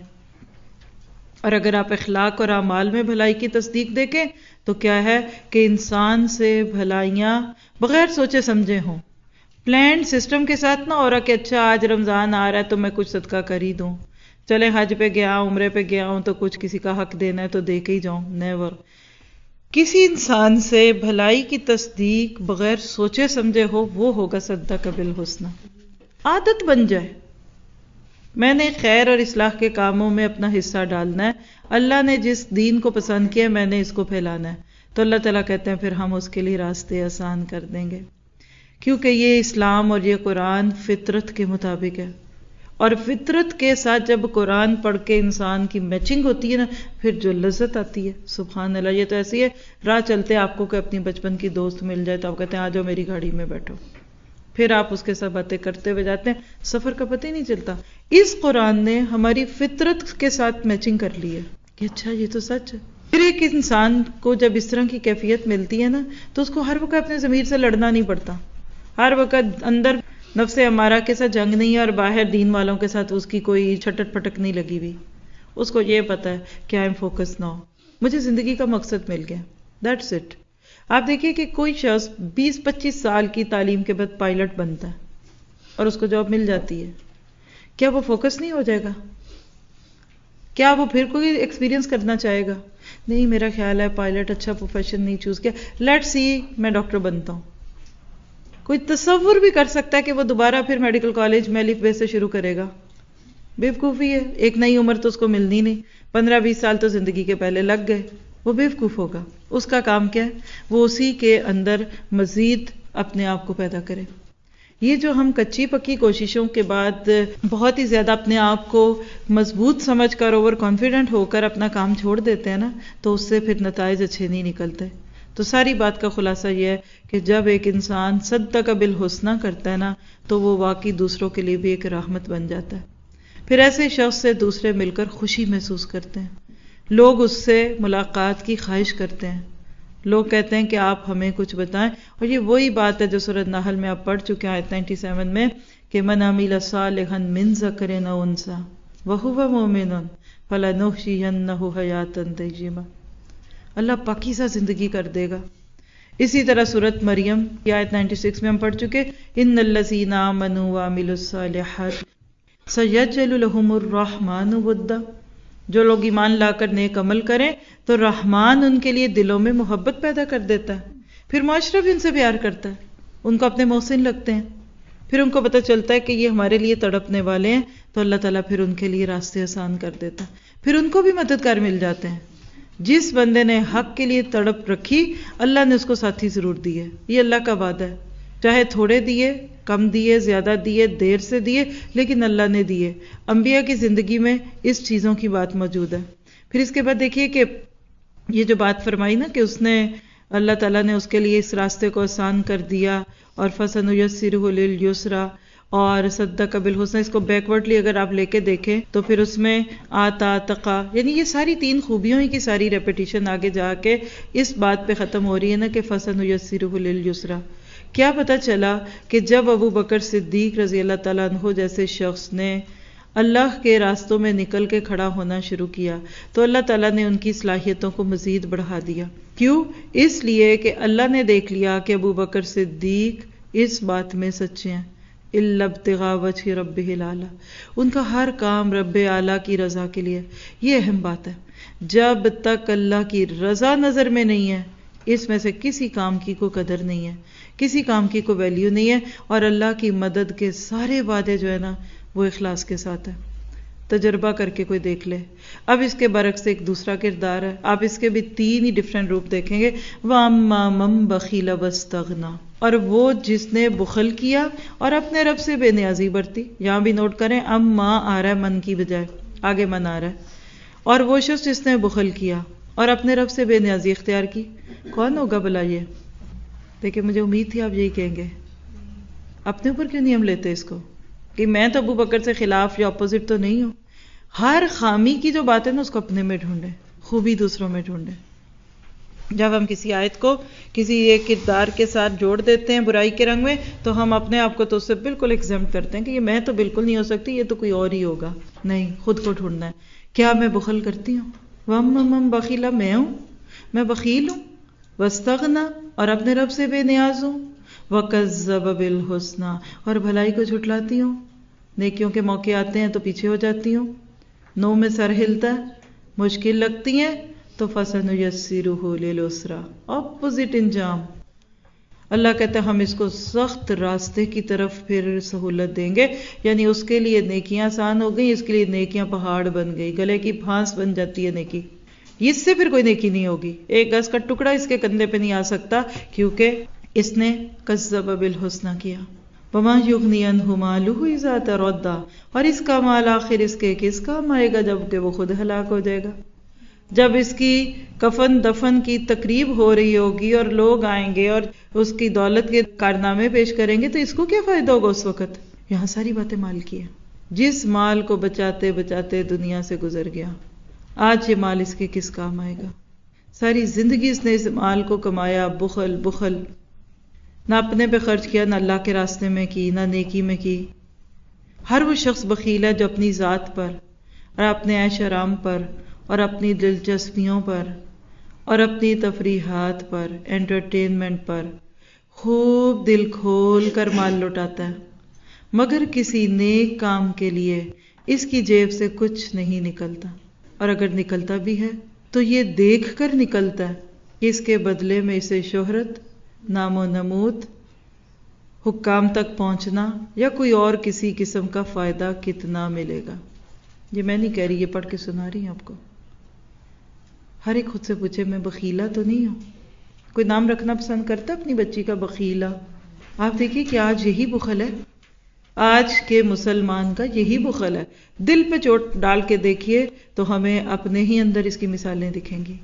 Speaker 1: اور اگر آپ اخلاق اور اعمال میں بھلائی کی تصدیق دیکھیں تو کیا ہے کہ انسان سے بھلائیاں بغیر سوچے سمجھے ہوں، پلانڈ سسٹم کے ساتھ نہ ہو رہا کہ اچھا آج رمضان آ رہا ہے تو میں کچھ صدقہ کر ہی دوں، چلے حج پہ گیا عمرے پہ گیا ہوں تو کچھ کسی کا حق دینا ہے تو دے کے ہی جاؤں. نیور. کسی انسان سے بھلائی کی تصدیق بغیر سوچے سمجھے ہو، وہ ہوگا صدق بالحسنی. عادت بن جائے، میں نے خیر اور اصلاح کے کاموں میں اپنا حصہ ڈالنا ہے، اللہ نے جس دین کو پسند کیا میں نے اس کو پھیلانا ہے، تو اللہ تعالیٰ کہتے ہیں پھر ہم اس کے لیے راستے آسان کر دیں گے، کیونکہ یہ اسلام اور یہ قرآن فطرت کے مطابق ہے. اور فطرت کے ساتھ جب قرآن پڑھ کے انسان کی میچنگ ہوتی ہے نا، پھر جو لذت آتی ہے سبحان اللہ. یہ تو ایسی ہے راہ چلتے آپ کو کہ اپنی بچپن کی دوست مل جائے تو آپ کہتے ہیں آ جاؤ میری گاڑی میں بیٹھو، پھر آپ اس کے ساتھ باتیں کرتے ہوئے جاتے ہیں، سفر کا پتہ ہی نہیں چلتا. اس قرآن نے ہماری فطرت کے ساتھ میچنگ کر لی ہے کہ اچھا یہ تو سچ ہے. پھر ایک انسان کو جب اس طرح کی کیفیت ملتی ہے نا تو اس کو ہر وقت اپنے ضمیر سے لڑنا نہیں پڑتا، ہر وقت اندر نفس امارہ کے ساتھ جنگ نہیں ہے اور باہر دین والوں کے ساتھ اس کی کوئی چھٹٹ پٹک نہیں لگی ہوئی. اس کو یہ پتا ہے کہ آئی ایم فوکس ناؤ، مجھے زندگی کا مقصد مل گیا، دیٹس اٹ. آپ دیکھیے کہ کوئی شخص بیس پچیس سال کی تعلیم کے بعد پائلٹ بنتا ہے اور اس کو جاب مل جاتی ہے، کیا وہ فوکس نہیں ہو جائے گا؟ کیا وہ پھر کوئی ایکسپیرینس کرنا چاہے گا؟ نہیں، میرا خیال ہے پائلٹ اچھا پروفیشن نہیں چوز کیا، لیٹ سی میں ڈاکٹر بنتا ہوں. کوئی تصور بھی کر سکتا ہے کہ وہ دوبارہ پھر میڈیکل کالج میں الف بے سے شروع کرے گا؟ بیوقوفی ہے. ایک نئی عمر تو اس کو ملنی نہیں، پندرہ بیس سال تو زندگی کے پہلے لگ گئے، وہ بیوقوف ہوگا. اس کا کام کیا ہے؟ وہ اسی کے اندر مزید اپنے آپ کو پیدا کرے. یہ جو ہم کچی پکی کوششوں کے بعد بہت ہی زیادہ اپنے آپ کو مضبوط سمجھ کر اوور کانفیڈنٹ ہو کر اپنا کام چھوڑ دیتے ہیں نا، تو اس سے پھر نتائج اچھے نہیں نکلتے. تو ساری بات کا خلاصہ یہ ہے کہ جب ایک انسان صدق بالحسنی کرتا ہے نا تو وہ واقعی دوسروں کے لیے بھی ایک رحمت بن جاتا ہے. پھر ایسے شخص سے دوسرے مل کر خوشی محسوس کرتے ہیں، لوگ اس سے ملاقات کی خواہش کرتے ہیں، لوگ کہتے ہیں کہ آپ ہمیں کچھ بتائیں. اور یہ وہی بات ہے جو سورۃ نحل میں آپ پڑھ چکے ہیں آیت سینتالیس میں کہ من عمل صالحا من ذکر او انثی وہو مؤمن فلنحیینہ حیاۃ طیبہ. اللہ پاکیزہ زندگی کر دے گا. اسی طرح سورۃ مریم کی آیت چھیانوے میں ہم پڑھ چکے ان الذین آمنوا وعملوا الصالحات سیجعل لهم الرحمن ودا. جو لوگ ایمان لا کر نیک عمل کریں تو رحمان ان کے لیے دلوں میں محبت پیدا کر دیتا ہے، پھر معاشرہ بھی ان سے پیار کرتا ہے، ان کو اپنے محسن لگتے ہیں، پھر ان کو پتہ چلتا ہے کہ یہ ہمارے لیے تڑپنے والے ہیں تو اللہ تعالیٰ پھر ان کے لیے راستے آسان کر دیتا ہے، پھر ان کو بھی مددگار مل جاتے ہیں. جس بندے نے حق کے لیے تڑپ رکھی اللہ نے اس کو ساتھی ضرور دی ہے. یہ اللہ کا وعدہ ہے، چاہے تھوڑے دیے، کم دیے، زیادہ دیے، دیر سے دیے، لیکن اللہ نے دیے. انبیاء کی زندگی میں اس چیزوں کی بات موجود ہے. پھر اس کے بعد دیکھیے کہ یہ جو بات فرمائی نا کہ اس نے اللہ تعالیٰ نے اس کے لیے اس راستے کو آسان کر دیا، اور فَسَنُيَسِّرُهُ لِلْيُسْرَىٰ، اور صدق بالحسنى، اس کو بیکورڈلی اگر آپ لے کے دیکھیں تو پھر اس میں آتا تقا، یعنی یہ ساری تین خوبیوں ہی کی ساری ریپیٹیشن آگے جا کے اس بات پہ ختم ہو رہی ہے نا کہ فَسَنُيَسِّرُهُ لِلْيُسْرَىٰ۔ کیا پتہ چلا کہ جب ابو بکر صدیق رضی اللہ تعالیٰ عنہ جیسے شخص نے اللہ کے راستوں میں نکل کے کھڑا ہونا شروع کیا تو اللہ تعالیٰ نے ان کی صلاحیتوں کو مزید بڑھا دیا۔ کیوں؟ اس لیے کہ اللہ نے دیکھ لیا کہ ابو بکر صدیق اس بات میں سچے ہیں، اِلَّا ابْتِغَاءَ وَجْهِ رَبِّهِ الْأَعْلَىٰ، ان کا ہر کام رب اعلیٰ کی رضا کے لیے۔ یہ اہم بات ہے، جب تک اللہ کی رضا نظر میں نہیں ہے اس میں سے کسی کام کی کوئی قدر نہیں ہے، کسی کام کی کوئی ویلیو نہیں ہے، اور اللہ کی مدد کے سارے وعدے جو ہے نا وہ اخلاص کے ساتھ ہے۔ تجربہ کر کے کوئی دیکھ لے۔ اب اس کے برعکس ایک دوسرا کردار ہے، آپ اس کے بھی تین ہی ڈیفرنٹ روپ دیکھیں گے۔ وَأَمَّا مَن بَخِلَ وَاسْتَغْنَىٰ، اور وہ جس نے بخل کیا اور اپنے رب سے بے نیازی برتی۔ یہاں بھی نوٹ کریں اما آ رہا ہے من کی بجائے، آگے من آ رہا ہے۔ اور وہ شخص جس نے بخل کیا اور اپنے رب سے بے نیازی اختیار کی، کون ہوگا بھلا یہ؟ دیکھیں مجھے امید تھی آپ یہی کہیں گے۔ اپنے اوپر کیوں نہیں ہم لیتے اس کو کہ میں تو ابو بکر سے خلاف یا اپوزٹ تو نہیں ہوں؟ ہر خامی کی جو بات ہے نا اس کو اپنے میں ڈھونڈیں، خوبی دوسروں میں ڈھونڈیں۔ جب ہم کسی آیت کو کسی ایک کردار کے ساتھ جوڑ دیتے ہیں برائی کے رنگ میں تو ہم اپنے آپ کو تو اس سے بالکل ایگزمپٹ کرتے ہیں کہ یہ میں تو بالکل نہیں ہو سکتی، یہ تو کوئی اور ہی ہوگا۔ نہیں، خود کو ڈھونڈنا ہے۔ کیا میں بخل کرتی ہوں؟ وَأَمَّا مَن بَخِلَ، میں ہوں، میں بخیل ہوں، وَاسْتَغْنَىٰ، اور اپنے رب سے بے نیاز ہوں، وَكَذَّبَ بِالْحُسْنَىٰ، اور بھلائی کو جھٹلاتی ہوں، نیکیوں کے موقع آتے ہیں تو پیچھے ہو جاتی ہوں، نو میں سر ہلتا ہے، مشکل لگتی ہیں تو فَسَنُيَسِّرُهُ لِلْعُسْرَىٰ، اپوزٹ انجام۔ اللہ کہتا ہے ہم اس کو سخت راستے کی طرف پھر سہولت دیں گے، یعنی اس کے لیے نیکیاں آسان ہو گئی، اس کے لیے نیکیاں پہاڑ بن گئی، گلے کی پھانس بن جاتی ہے نیکی، اس سے پھر کوئی نیکی نہیں ہوگی۔ ایک گز کا ٹکڑا اس کے کندھے پہ نہیں آ سکتا کیونکہ اس نے کذب بالحسنیٰ کیا۔ وَمَا يُغْنِي عَنْهُ مَالُهُ إِذَا تَرَدَّىٰ، اور اس کا مال آخر اس کے کس کام آئے گا جب کہ وہ خود ہلاک ہو جائے گا۔ جب اس کی کفن دفن کی تقریب ہو رہی ہوگی اور لوگ آئیں گے اور اس کی دولت کے کارنامے پیش کریں گے تو اس کو کیا فائدہ ہوگا اس وقت؟ یہاں ساری باتیں مال کی ہیں۔ جس مال کو بچاتے بچاتے دنیا سے گزر گیا، آج یہ مال اس کے کس کام آئے گا؟ ساری زندگی اس نے اس مال کو کمایا، بخل بخل، نہ اپنے پہ خرچ کیا، نہ اللہ کے راستے میں کی، نہ نیکی میں کی۔ ہر وہ شخص بخیل ہے جو اپنی ذات پر اور اپنے عیش آرام پر اور اپنی دلچسپیوں پر اور اپنی تفریحات پر، انٹرٹینمنٹ پر خوب دل کھول کر مال لوٹاتا ہے، مگر کسی نیک کام کے لیے اس کی جیب سے کچھ نہیں نکلتا، اور اگر نکلتا بھی ہے تو یہ دیکھ کر نکلتا ہے کہ اس کے بدلے میں اسے شہرت، نام و نمود، حکام تک پہنچنا یا کوئی اور کسی قسم کا فائدہ کتنا ملے گا۔ یہ میں نہیں کہہ رہی، یہ پڑھ کے سنا رہی ہوں آپ کو۔ ہر ایک خود سے پوچھے میں بخیلہ تو نہیں ہوں؟ کوئی نام رکھنا پسند کرتا اپنی بچی کا بخیلہ؟ آپ دیکھیے کہ آج یہی بخل ہے، آج کے مسلمان کا یہی بخل ہے۔ دل پہ چوٹ ڈال کے دیکھیے تو ہمیں اپنے ہی اندر اس کی مثالیں دکھیں گی۔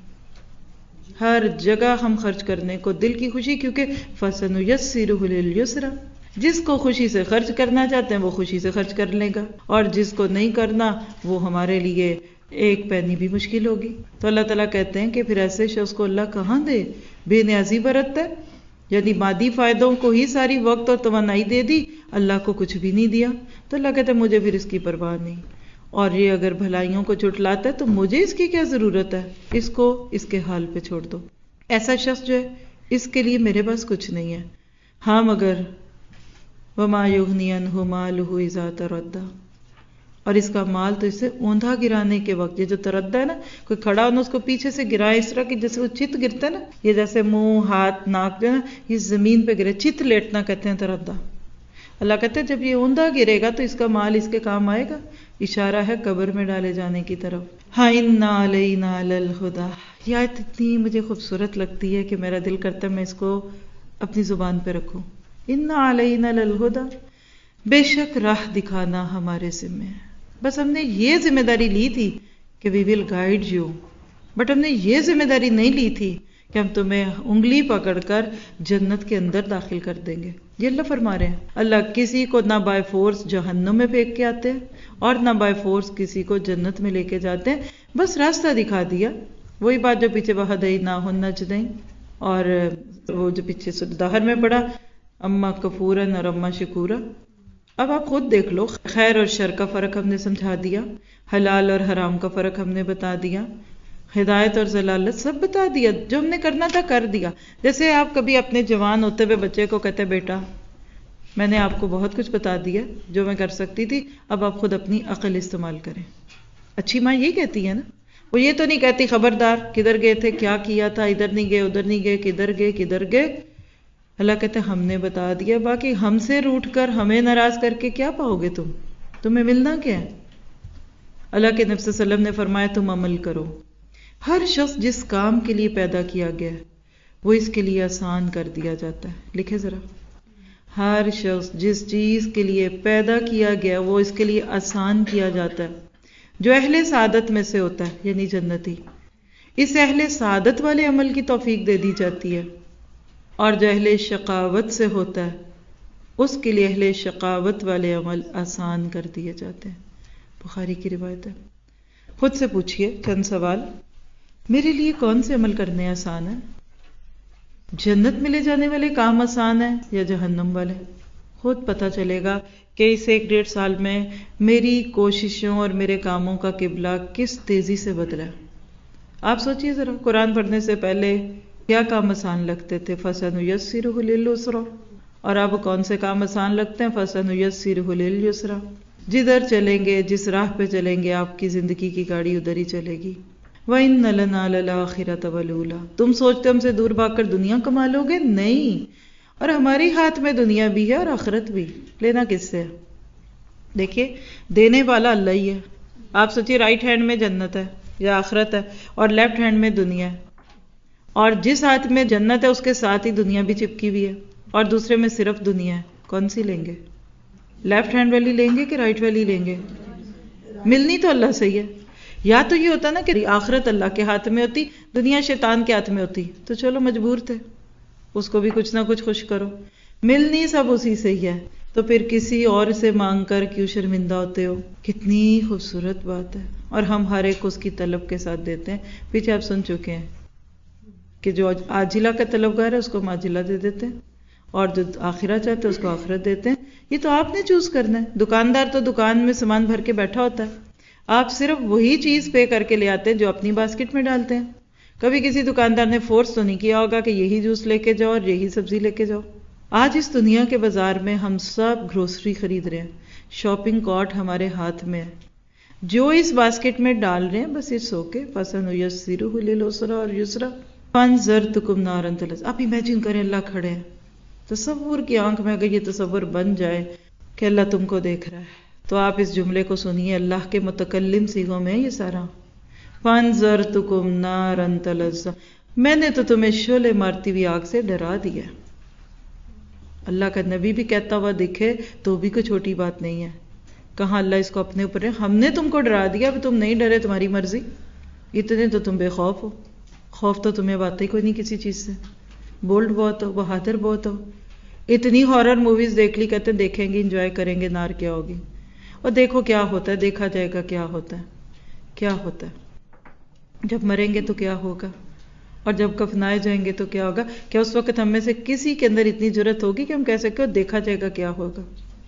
Speaker 1: ہر جگہ ہم خرچ کرنے کو، دل کی خوشی، کیونکہ فَسَنُيَسِّرُهُ لِلْيُسْرَىٰ، جس کو خوشی سے خرچ کرنا چاہتے ہیں وہ خوشی سے خرچ کر لے گا، اور جس کو نہیں کرنا وہ ہمارے لیے ایک پینی بھی مشکل ہوگی۔ تو اللہ تعالیٰ کہتے ہیں کہ پھر ایسے شخص کو اللہ کہاں دے؟ بے نیازی برتتا ہے، یعنی مادی فائدوں کو ہی ساری وقت اور توانائی دے دی، اللہ کو کچھ بھی نہیں دیا۔ تو اللہ کہتا ہے مجھے پھر اس کی پرواہ نہیں، اور یہ اگر بھلائیوں کو جھٹلاتا ہے تو مجھے اس کی کیا ضرورت ہے، اس کو اس کے حال پہ چھوڑ دو۔ ایسا شخص جو ہے اس کے لیے میرے پاس کچھ نہیں ہے۔ ہاں مگر وَمَا يُغْنِي عَنْهُ مَالُهُ إِذَا تَرَدَّىٰ، اور اس کا مال تو اسے اوندھا گرانے کے وقت، یہ جو تردہ ہے نا، کوئی کھڑا ہونا اس کو پیچھے سے گرائے اس طرح کہ جیسے وہ چت گرتا ہے نا، یہ جیسے منہ ہاتھ ناک جو ہے نا یہ زمین پہ گرے، چت لیٹنا کہتے ہیں تردہ۔ اللہ کہتے ہیں جب یہ اوندھا گرے گا تو اس کا مال اس کے کام آئے گا، اشارہ ہے قبر میں ڈالے جانے کی طرف۔ ہاں اِنَّ عَلَيْنَا لَلْهُدَىٰ، یہ آیت اتنی مجھے خوبصورت لگتی ہے کہ میرا دل کرتا ہے میں اس کو اپنی زبان پہ رکھوں۔ اِنَّ عَلَيْنَا لَلْهُدَىٰ، بے شک راہ دکھانا ہمارے ذمہ ہے۔ بس ہم نے یہ ذمہ داری لی تھی کہ we will guide you, but ہم نے یہ ذمہ داری نہیں لی تھی کہ ہم تمہیں انگلی پکڑ کر جنت کے اندر داخل کر دیں گے. یہ اللہ فرما رہے ہیں. اللہ کسی کو نہ بائی فورس جہنم میں پھینک کے آتے ہیں اور نہ بائی فورس کسی کو جنت میں لے کے جاتے ہیں، بس راستہ دکھا دیا. وہی بات جو پیچھے وہدئی نہ ہن نجدین، اور وہ جو پیچھے دہر میں پڑا اما کفورن اور اما شکورا. اب آپ خود دیکھ لو، خیر اور شر کا فرق ہم نے سمجھا دیا، حلال اور حرام کا فرق ہم نے بتا دیا، ہدایت اور ضلالت سب بتا دیا. جو ہم نے کرنا تھا کر دیا. جیسے آپ کبھی اپنے جوان ہوتے ہوئے بچے کو کہتے بیٹا میں نے آپ کو بہت کچھ بتا دیا جو میں کر سکتی تھی، اب آپ خود اپنی عقل استعمال کریں. اچھی ماں یہ کہتی ہے نا، وہ یہ تو نہیں کہتی خبردار کدھر گئے تھے، کیا کیا تھا، ادھر نہیں گئے ادھر نہیں گئے، کدھر گئے کدھر گئے. اللہ کہتے ہم نے بتا دیا، باقی ہم سے روٹ کر ہمیں ناراض کر کے کیا پاؤ گے تم، تمہیں ملنا کیا ہے. اللہ کے نبی صلی اللہ علیہ وسلم نے فرمایا تم عمل کرو. ہر شخص جس کام کے لیے پیدا کیا گیا ہے وہ اس کے لیے آسان کر دیا جاتا ہے. لکھے ذرا، ہر شخص جس چیز کے لیے پیدا کیا گیا وہ اس کے لیے آسان کیا جاتا ہے. جو اہل سعادت میں سے ہوتا ہے یعنی جنتی، اس اہل سعادت والے عمل کی توفیق دے دی جاتی ہے، اور جو اہل شقاوت سے ہوتا ہے اس کے لیے اہل شقاوت والے عمل آسان کر دیے جاتے ہیں. بخاری کی روایت ہے. خود سے پوچھئے چند سوال، میرے لیے کون سے عمل کرنے آسان ہیں؟ جنت میں لے جانے والے کام آسان ہیں یا جہنم والے؟ خود پتہ چلے گا کہ اس ایک ڈیڑھ سال میں میری کوششوں اور میرے کاموں کا قبلہ کس تیزی سے بدلا ہے. آپ سوچئے ذرا، قرآن پڑھنے سے پہلے کیا کام آسان لگتے تھے؟ فَسَنُيَسِّرُهُ لِلْيُسْرَىٰ. اور اب کون سے کام آسان لگتے ہیں؟ فَسَنُيَسِّرُهُ لِلْيُسْرَىٰ. جدھر چلیں گے، جس راہ پہ چلیں گے، آپ کی زندگی کی گاڑی ادھر ہی چلے گی. وَإِنَّ لَنَا لَلْآخِرَةَ وَالْأُولَىٰ. تم سوچتے ہم سے دور بھاگ کر دنیا کما لو گے؟ نہیں، اور ہماری ہاتھ میں دنیا بھی ہے اور آخرت بھی. لینا کس سے ہے؟ دیکھیے، دینے والا اللہ ہی ہے. آپ سوچیے رائٹ ہینڈ میں جنت ہے یا آخرت ہے اور لیفٹ ہینڈ میں دنیا ہے، اور جس ہاتھ میں جنت ہے اس کے ساتھ ہی دنیا بھی چپکی ہوئی ہے، اور دوسرے میں صرف دنیا ہے. کون سی لیں گے؟ لیفٹ ہینڈ والی لیں گے کہ رائٹ والی لیں گے؟ ملنی تو اللہ سے ہی ہے. یا تو یہ ہوتا نا کہ آخرت اللہ کے ہاتھ میں ہوتی، دنیا شیطان کے ہاتھ میں ہوتی، تو چلو مجبور تھے، اس کو بھی کچھ نہ کچھ خوش کرو. ملنی سب اسی سے ہی ہے، تو پھر کسی اور سے مانگ کر کیوں شرمندہ ہوتے ہو؟ کتنی خوبصورت بات ہے. اور ہم ہر ایک اس کی طلب کے ساتھ دیتے ہیں. پیچھے آپ سن چکے ہیں کہ جو عاجلہ کا طلبگار ہے اس کو عاجلہ دے دیتے ہیں، اور جو آخرت چاہتے ہیں اس کو آخرت دیتے ہیں. یہ تو آپ نے چوز کرنا ہے. دکاندار تو دکان میں سامان بھر کے بیٹھا ہوتا ہے، آپ صرف وہی چیز پے کر کے لے آتے ہیں جو اپنی باسکٹ میں ڈالتے ہیں. کبھی کسی دکاندار نے فورس تو نہیں کیا ہوگا کہ یہی جوس لے کے جاؤ اور یہی سبزی لے کے جاؤ. آج اس دنیا کے بازار میں ہم سب گروسری خرید رہے ہیں، شاپنگ کارٹ ہمارے ہاتھ میں ہے، جو اس باسکٹ میں ڈال رہے ہیں بس اٹس اوکے. فَسَنُيَسِّرُهُ لِلْعُسْرَىٰ اور یسرا. فَانذَرْتُكُمْ نَارًا تَلَظَّىٰ. آپ امیجن کریں اللہ کھڑے ہیں، تصور کی آنکھ میں اگر یہ تصور بن جائے کہ اللہ تم کو دیکھ رہا ہے، تو آپ اس جملے کو سنیے، اللہ کے متکلم صیغوں میں یہ سارا. فَانذَرْتُكُمْ نَارًا تَلَظَّىٰ. میں نے تو تمہیں شعلے مارتی ہوئی آگ سے ڈرا دیا. اللہ کا نبی بھی کہتا ہوا دکھے تو بھی کوئی چھوٹی بات نہیں ہے. کہاں اللہ اس کو اپنے اوپر ہے، ہم نے تم کو ڈرا دیا، اب تم نہیں ڈرے تمہاری مرضی. اتنے تو تم بے خوف ہو، خوف تو تمہیں بات ہی کوئی نہیں کسی چیز سے. بولڈ بہت ہو، بہادر بہت ہو. اتنی ہارر موویز دیکھ لی، کہتے دیکھیں گے انجوائے کریں گے، نار کیا ہوگی. اور دیکھو کیا ہوتا ہے، دیکھا جائے گا کیا ہوتا ہے. کیا ہوتا ہے جب مریں گے تو کیا ہوگا، اور جب کفنائے جائیں گے تو کیا ہوگا. کیا اس وقت ہم میں سے کسی کے اندر اتنی جرت ہوگی کہ ہم کہہ سکیں دیکھا جائے گا کیا ہوگا.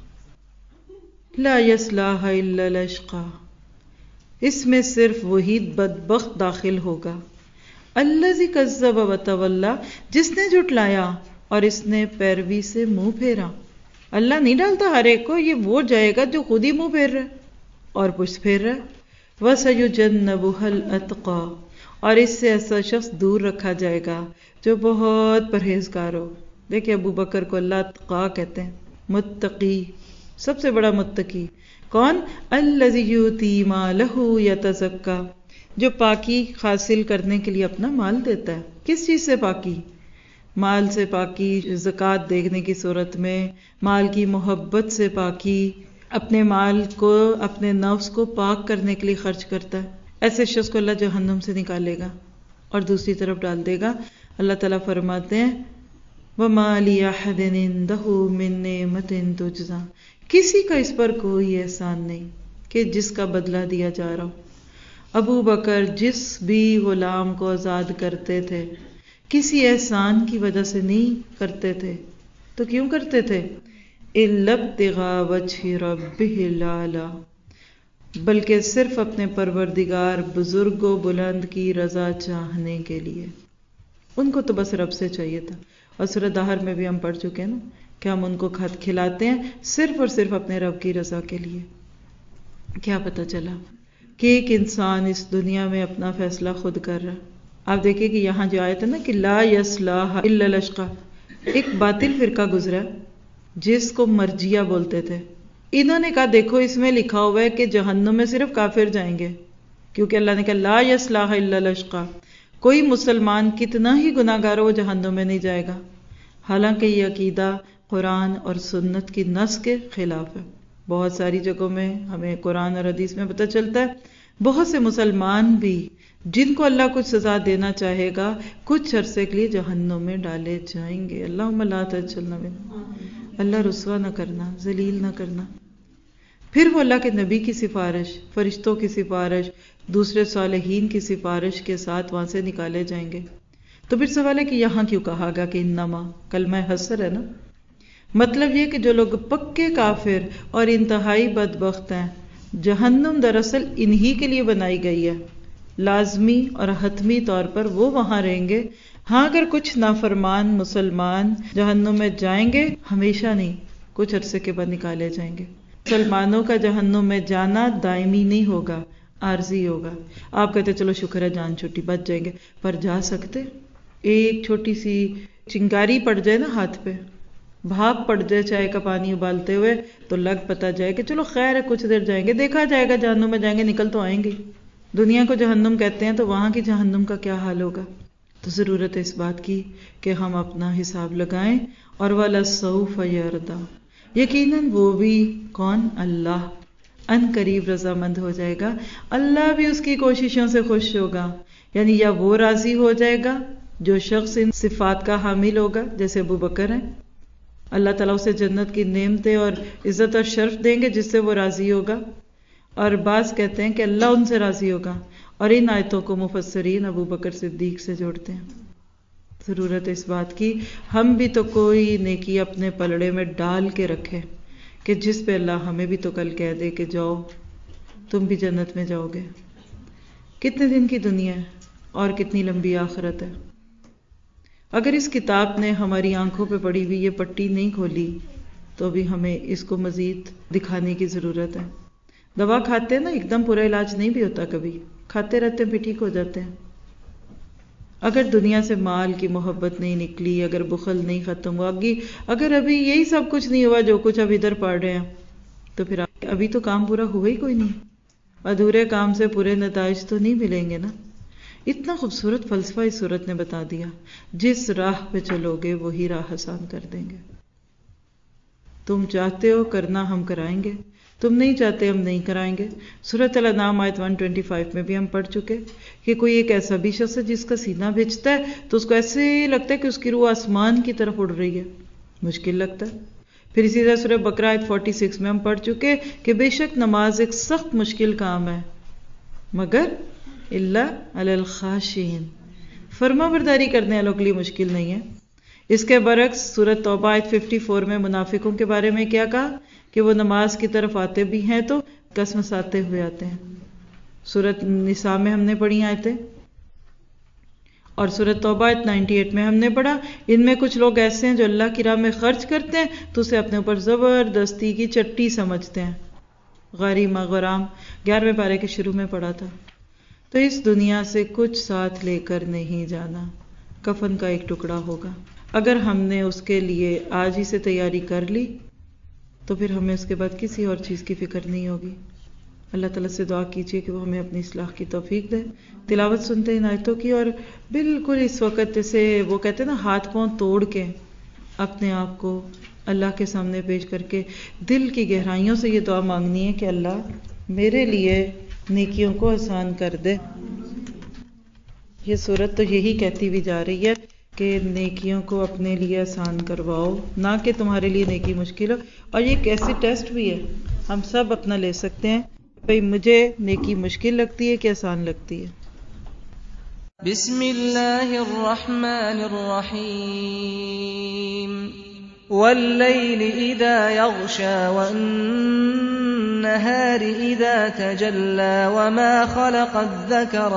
Speaker 1: لا یصلاها الا الاشقى. اس میں صرف وہی بدبخت داخل ہوگا. الذی کذب وتولی. جس نے جھٹلایا اور اس نے پیروی سے منہ پھیرا. اللہ نہیں ڈالتا ہر ایک کو، یہ وہ جائے گا جو خود ہی منہ پھیر رہا ہے اور پشت پھیر رہا ہے. وَسَيُجَنَّبُهَا الْأَتْقَى. اور اس سے ایسا شخص دور رکھا جائے گا جو بہت پرہیزگار ہو. دیکھیں ابو بکر کو اللہ اتقا کہتے ہیں، متقی، سب سے بڑا متقی. کون؟ الذی یؤتی مالہ یتزکا. جو پاکی حاصل کرنے کے لیے اپنا مال دیتا ہے. کس چیز سے پاکی؟ مال سے پاکی زکوٰۃ دینے کی صورت میں، مال کی محبت سے پاکی، اپنے مال کو اپنے نفس کو پاک کرنے کے لیے خرچ کرتا ہے. ایسے شخص کو اللہ جہنم سے نکالے گا اور دوسری طرف ڈال دے گا اللہ تعالیٰ فرماتے ہیں وَمَا لِأَحَدٍ عِندَهُ مِن نِعْمَةٍ تُجْزَىٰ، کسی کا اس پر کوئی احسان نہیں کہ جس کا بدلہ دیا جا رہا ہو۔ ابو بکر جس بھی غلام کو آزاد کرتے تھے کسی احسان کی وجہ سے نہیں کرتے تھے، تو کیوں کرتے تھے؟ إِلَّا ابْتِغَاءَ وَجْهِ رَبِّهِ الْأَعْلَىٰ، بلکہ صرف اپنے پروردگار بزرگ و بلند کی رضا چاہنے کے لیے۔ ان کو تو بس رب سے چاہیے تھا، اور سورۃ دہر میں بھی ہم پڑھ چکے ہیں نا کہ ہم ان کو کھت کھلاتے ہیں صرف اور صرف اپنے رب کی رضا کے لیے۔ کیا پتہ چلا کہ ایک انسان اس دنیا میں اپنا فیصلہ خود کر رہا ہے۔ آپ دیکھیں کہ یہاں جو آیت ہے نا کہ لا یصلح الا الاشقى، ایک باطل فرقہ گزرا جس کو مرجیہ بولتے تھے۔ انہوں نے کہا دیکھو اس میں لکھا ہوا ہے کہ جہنم میں صرف کافر جائیں گے، کیونکہ اللہ نے کہا لا یصلح الا الاشقى، کوئی مسلمان کتنا ہی گناہ گار ہو وہ جہنم میں نہیں جائے گا، حالانکہ یہ عقیدہ قرآن اور سنت کی نص کے خلاف ہے۔ بہت ساری جگہوں میں ہمیں قرآن اور حدیث میں پتہ چلتا ہے بہت سے مسلمان بھی جن کو اللہ کچھ سزا دینا چاہے گا کچھ عرصے کے لیے جہنم میں ڈالے جائیں گے۔ اللہم لا تجعلنا منہم، اللہ رسوا نہ کرنا، ذلیل نہ کرنا۔ پھر وہ اللہ کے نبی کی سفارش، فرشتوں کی سفارش، دوسرے صالحین کی سفارش کے ساتھ وہاں سے نکالے جائیں گے۔ تو پھر سوال ہے کہ یہاں کیوں کہا گا کہ انما، کلمہ حسر ہے نا، مطلب یہ کہ جو لوگ پکے کافر اور انتہائی بدبخت ہیں، جہنم دراصل انہی کے لیے بنائی گئی ہے، لازمی اور حتمی طور پر وہ وہاں رہیں گے۔ ہاں اگر کچھ نافرمان مسلمان جہنم میں جائیں گے، ہمیشہ نہیں، کچھ عرصے کے بعد نکالے جائیں گے۔ مسلمانوں کا جہنم میں جانا دائمی نہیں ہوگا، عارضی ہوگا۔ آپ کہتے چلو شکر ہے جان چھٹی، بچ جائیں گے، پر جا سکتے؟ ایک چھوٹی سی چنگاری پڑ جائے نا ہاتھ پہ، بھاپ پڑ جائے چائے کا پانی ابالتے ہوئے، تو لگ پتا جائے کہ چلو خیر ہے کچھ دیر جائیں گے، دیکھا جائے گا جہنم میں جائیں گے، نکل تو آئیں گے۔ دنیا کو جہنم کہتے ہیں تو وہاں کی جہنم کا کیا حال ہوگا؟ تو ضرورت ہے اس بات کی کہ ہم اپنا حساب لگائیں۔ اور وَلَسَوْفَ يَرْضَىٰ، یقیناً وہ بھی کون؟ اللہ ان قریب رضامند ہو جائے گا، اللہ بھی اس کی کوششوں سے خوش ہوگا۔ یعنی یا وہ راضی ہو جائے گا جو شخص ان صفات کا حامل ہوگا جیسے ابو بکر ہیں، اللہ تعالیٰ اسے جنت کی نعمتیں اور عزت اور شرف دیں گے جس سے وہ راضی ہوگا۔ اور بعض کہتے ہیں کہ اللہ ان سے راضی ہوگا، اور ان آیتوں کو مفسرین ابو بکر صدیق سے جوڑتے ہیں۔ ضرورت ہے اس بات کی ہم بھی تو کوئی نیکی اپنے پلڑے میں ڈال کے رکھیں کہ جس پہ اللہ ہمیں بھی تو کل کہہ دے کہ جاؤ تم بھی جنت میں جاؤ گے۔ کتنے دن کی دنیا ہے اور کتنی لمبی آخرت ہے۔ اگر اس کتاب نے ہماری آنکھوں پہ پڑی ہوئی یہ پٹی نہیں کھولی تو بھی ہمیں اس کو مزید دکھانے کی ضرورت ہے۔ دوا کھاتے ہیں نا، ایک دم پورا علاج نہیں بھی ہوتا، کبھی کھاتے رہتے ہیں پھر ٹھیک ہو جاتے ہیں۔ اگر دنیا سے مال کی محبت نہیں نکلی، اگر بخل نہیں ختم ہوا، اگر ابھی یہی سب کچھ نہیں ہوا جو کچھ اب ادھر پڑھ رہے ہیں، تو پھر ابھی تو کام پورا ہوا ہی کوئی نہیں۔ ادھورے کام سے پورے نتائج تو نہیں ملیں گے نا۔ اتنا خوبصورت فلسفہ اس صورت نے بتا دیا، جس راہ پہ چلو گے وہی راہ آسان کر دیں گے۔ تم چاہتے ہو کرنا، ہم کرائیں گے، تم نہیں چاہتے ہم نہیں کرائیں گے۔ سورۃ الانعام آیت ایک سو پچیس میں بھی ہم پڑھ چکے کہ کوئی ایک ایسا بھی شخص ہے جس کا سینہ بھیجتا ہے تو اس کو ایسے لگتا ہے کہ اس کی روح آسمان کی طرف اڑ رہی ہے، مشکل لگتا ہے۔ پھر اسی طرح سورہ بقرہ آیت چھیالیس میں ہم پڑھ چکے کہ بے شک نماز ایک سخت مشکل کام ہے مگر الا علی الخاشعین، فرما برداری کرنے والوں کے لیے مشکل نہیں ہے۔ اس کے برعکس سورۃ توبہ آیت چون میں منافقوں کے بارے میں کیا کہا کہ وہ نماز کی طرف آتے بھی ہیں تو کسمساتے ہوئے آتے ہیں۔ سورۃ نساء میں ہم نے پڑھی آیتیں، اور سورۃ توبہ آیت اٹھانوے میں ہم نے پڑھا ان میں کچھ لوگ ایسے ہیں جو اللہ کی راہ میں خرچ کرتے ہیں تو اسے اپنے اوپر زبردستی کی چٹی سمجھتے ہیں۔ غریمہ غرام گیارہویں پارے کے شروع میں پڑھا تھا۔ تو اس دنیا سے کچھ ساتھ لے کر نہیں جانا، کفن کا ایک ٹکڑا ہوگا۔ اگر ہم نے اس کے لیے آج ہی سے تیاری کر لی تو پھر ہمیں اس کے بعد کسی اور چیز کی فکر نہیں ہوگی۔ اللہ تعالیٰ سے دعا کیجیے کہ وہ ہمیں اپنی اصلاح کی توفیق دے۔ تلاوت سنتے ہیں آیتوں کی، اور بالکل اس وقت جیسے وہ کہتے ہیں نا ہاتھ پاؤں توڑ کے اپنے آپ کو اللہ کے سامنے پیش کر کے دل کی گہرائیوں سے یہ دعا مانگنی ہے کہ اللہ میرے لیے نیکیوں کو آسان کر دے۔ یہ سورت تو یہی کہتی بھی جا رہی ہے کہ نیکیوں کو اپنے لیے آسان کرواؤ، نہ کہ تمہارے لیے نیکی مشکل ہو. اور یہ ایک ایسی ٹیسٹ بھی ہے، ہم سب اپنا لے سکتے ہیں بھئی مجھے نیکی مشکل لگتی ہے کہ آسان لگتی ہے.
Speaker 2: بسم اللہ الرحمن الرحیم واللیل اذا یغشا والنہار اذا تجلی وما خلق الذکر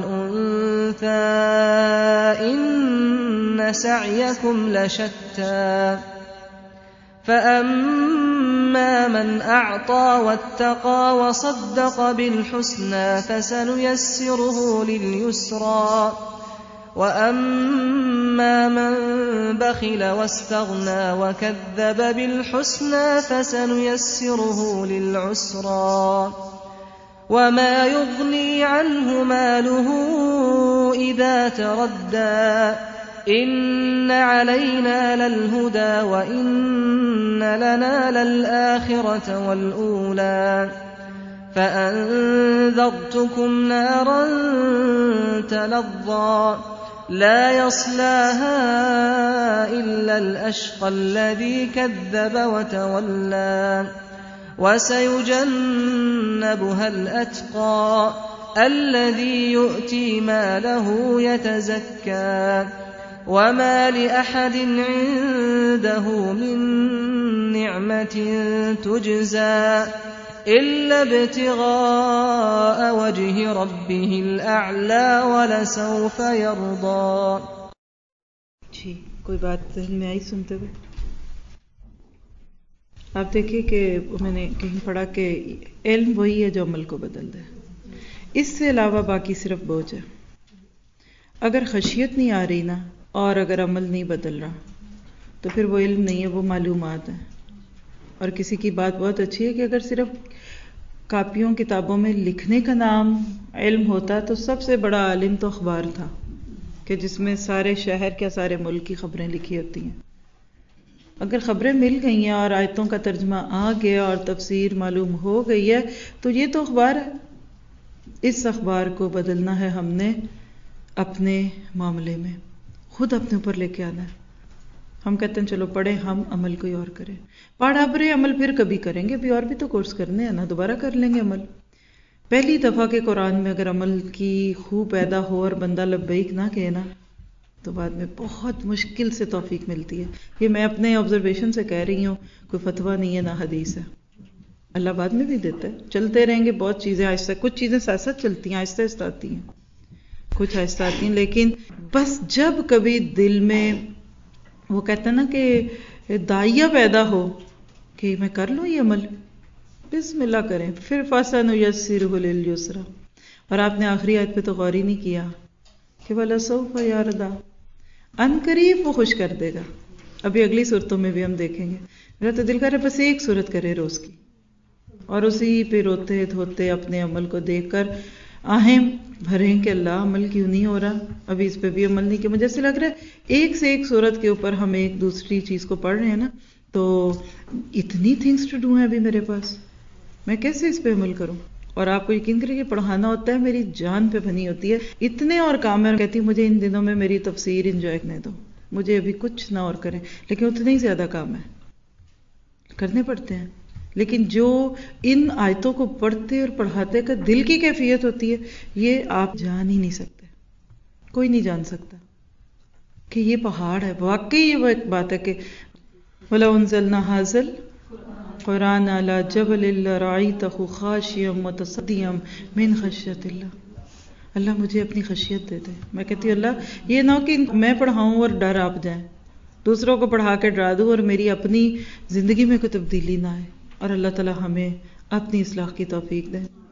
Speaker 2: والانثى ان سعیکم لشتی فأما من أعطى واتقى وصدق بالحسنى فسنيسره لليسرى وأما من بخل واستغنى وكذب بالحسنى فسنيسره للعسرى وما يغني عنه ماله إذا تردى إن علينا للهدى وإن لنا للآخرة والأولى فأنذرتكم نارا تلظى لا يصلاها إلا الأشقى الذي كذب وتولى وسيجنبها الأتقى الذي يؤتي ماله يتزكى وما لأحد عنده من نعمة تجزى إلا ابتغاء وجه ربه الأعلى ولسوف يرضى.
Speaker 1: جی کوئی بات ذہن میں آئی سنتے ہوئے؟ آپ دیکھیے کہ میں نے کہیں پڑھا کہ علم وہی ہے جو عمل کو بدل دے، اس سے علاوہ باقی صرف بوجھ ہے. اگر خشیت نہیں آ رہی نا اور اگر عمل نہیں بدل رہا تو پھر وہ علم نہیں ہے، وہ معلومات ہے. اور کسی کی بات بہت اچھی ہے کہ اگر صرف کاپیوں کتابوں میں لکھنے کا نام علم ہوتا تو سب سے بڑا عالم تو اخبار تھا، کہ جس میں سارے شہر کیا سارے ملک کی خبریں لکھی ہوتی ہیں. اگر خبریں مل گئی ہیں اور آیتوں کا ترجمہ آ گیا اور تفسیر معلوم ہو گئی ہے تو یہ تو اخبار ہے. اس اخبار کو بدلنا ہے ہم نے اپنے معاملے میں، خود اپنے اوپر لے کے آنا ہے. ہم کہتے ہیں چلو پڑھیں، ہم عمل کوئی اور کریں. پڑھ اب رہے عمل پھر کبھی کریں گے، ابھی اور بھی تو کورس کرنے ہیں نا، دوبارہ کر لیں گے عمل. پہلی دفعہ کے قرآن میں اگر عمل کی خو پیدا ہو اور بندہ لبیک نہ کہے نا تو بعد میں بہت مشکل سے توفیق ملتی ہے. یہ میں اپنے آبزرویشن سے کہہ رہی ہوں، کوئی فتویٰ نہیں ہے نہ حدیث ہے. اللہ بعد میں بھی دیتا ہے، چلتے رہیں گے بہت چیزیں آہستہ، کچھ چیزیں ساتھ ساتھ چلتی ہیں، آہستہ آہستہ آتی ہیں، کچھ آہستہ آتی ہیں. لیکن بس جب کبھی دل میں وہ کہتا ہے نا کہ داعیہ پیدا ہو کہ میں کر لوں یہ عمل، بسم اللہ کریں، پھر فَسَنُيَسِّرُهُ لِلْيُسْرَى. اور آپ نے آخری آیت پہ تو غور ہی نہیں کیا کہ وَلَسَوْفَ يَرْضَى، ان قریب وہ خوش کر دے گا. ابھی اگلی صورتوں میں بھی ہم دیکھیں گے. میرا تو دل کر رہا ہے بس ایک صورت کرے روز کی، اور اسی پہ روتے دھوتے اپنے عمل کو دیکھ کر آہیں بھریں کہ اللہ عمل کیوں نہیں ہو رہا، ابھی اس پہ بھی عمل نہیں کیا. مجھے ایسے لگ رہا ہے ایک سے ایک صورت کے اوپر ہم ایک دوسری چیز کو پڑھ رہے ہیں نا، تو اتنی تھنگس ٹو ڈو ہیں ابھی میرے پاس، میں کیسے اس پہ عمل کروں. اور آپ کو یقین کریں کہ پڑھانا ہوتا ہے میری جان پہ بنی ہوتی ہے، اتنے اور کام ہے. کہتی ہوں مجھے ان دنوں میں میری تفسیر انجوائے کرنے دو، مجھے ابھی کچھ نہ اور کریں، لیکن اتنے ہی زیادہ کام ہے کرنے پڑتے ہیں. لیکن جو ان آیتوں کو پڑھتے اور پڑھاتے کا دل کی کیفیت ہوتی ہے یہ آپ جان ہی نہیں سکتے، کوئی نہیں جان سکتا کہ یہ پہاڑ ہے. واقعی یہ وہ ایک بات ہے کہ وَلَوْ أَنزَلْنَا هَٰذَا الْقُرْآنَ عَلَىٰ جَبَلٍ لَرَأَيْتَهُ خَاشِعًا مُتَصَدِّعًا مِنْ خَشْيَةِ اللَّهِ. اللہ مجھے اپنی خشیت دے دے. میں کہتی ہوں اللہ یہ نہ ہو کہ میں پڑھاؤں اور ڈر آپ جائیں، دوسروں کو پڑھا کے ڈرا دوں اور میری اپنی زندگی میں کوئی تبدیلی نہ آئے. اور اللہ تعالی ہمیں اپنی اصلاح کی توفیق دے.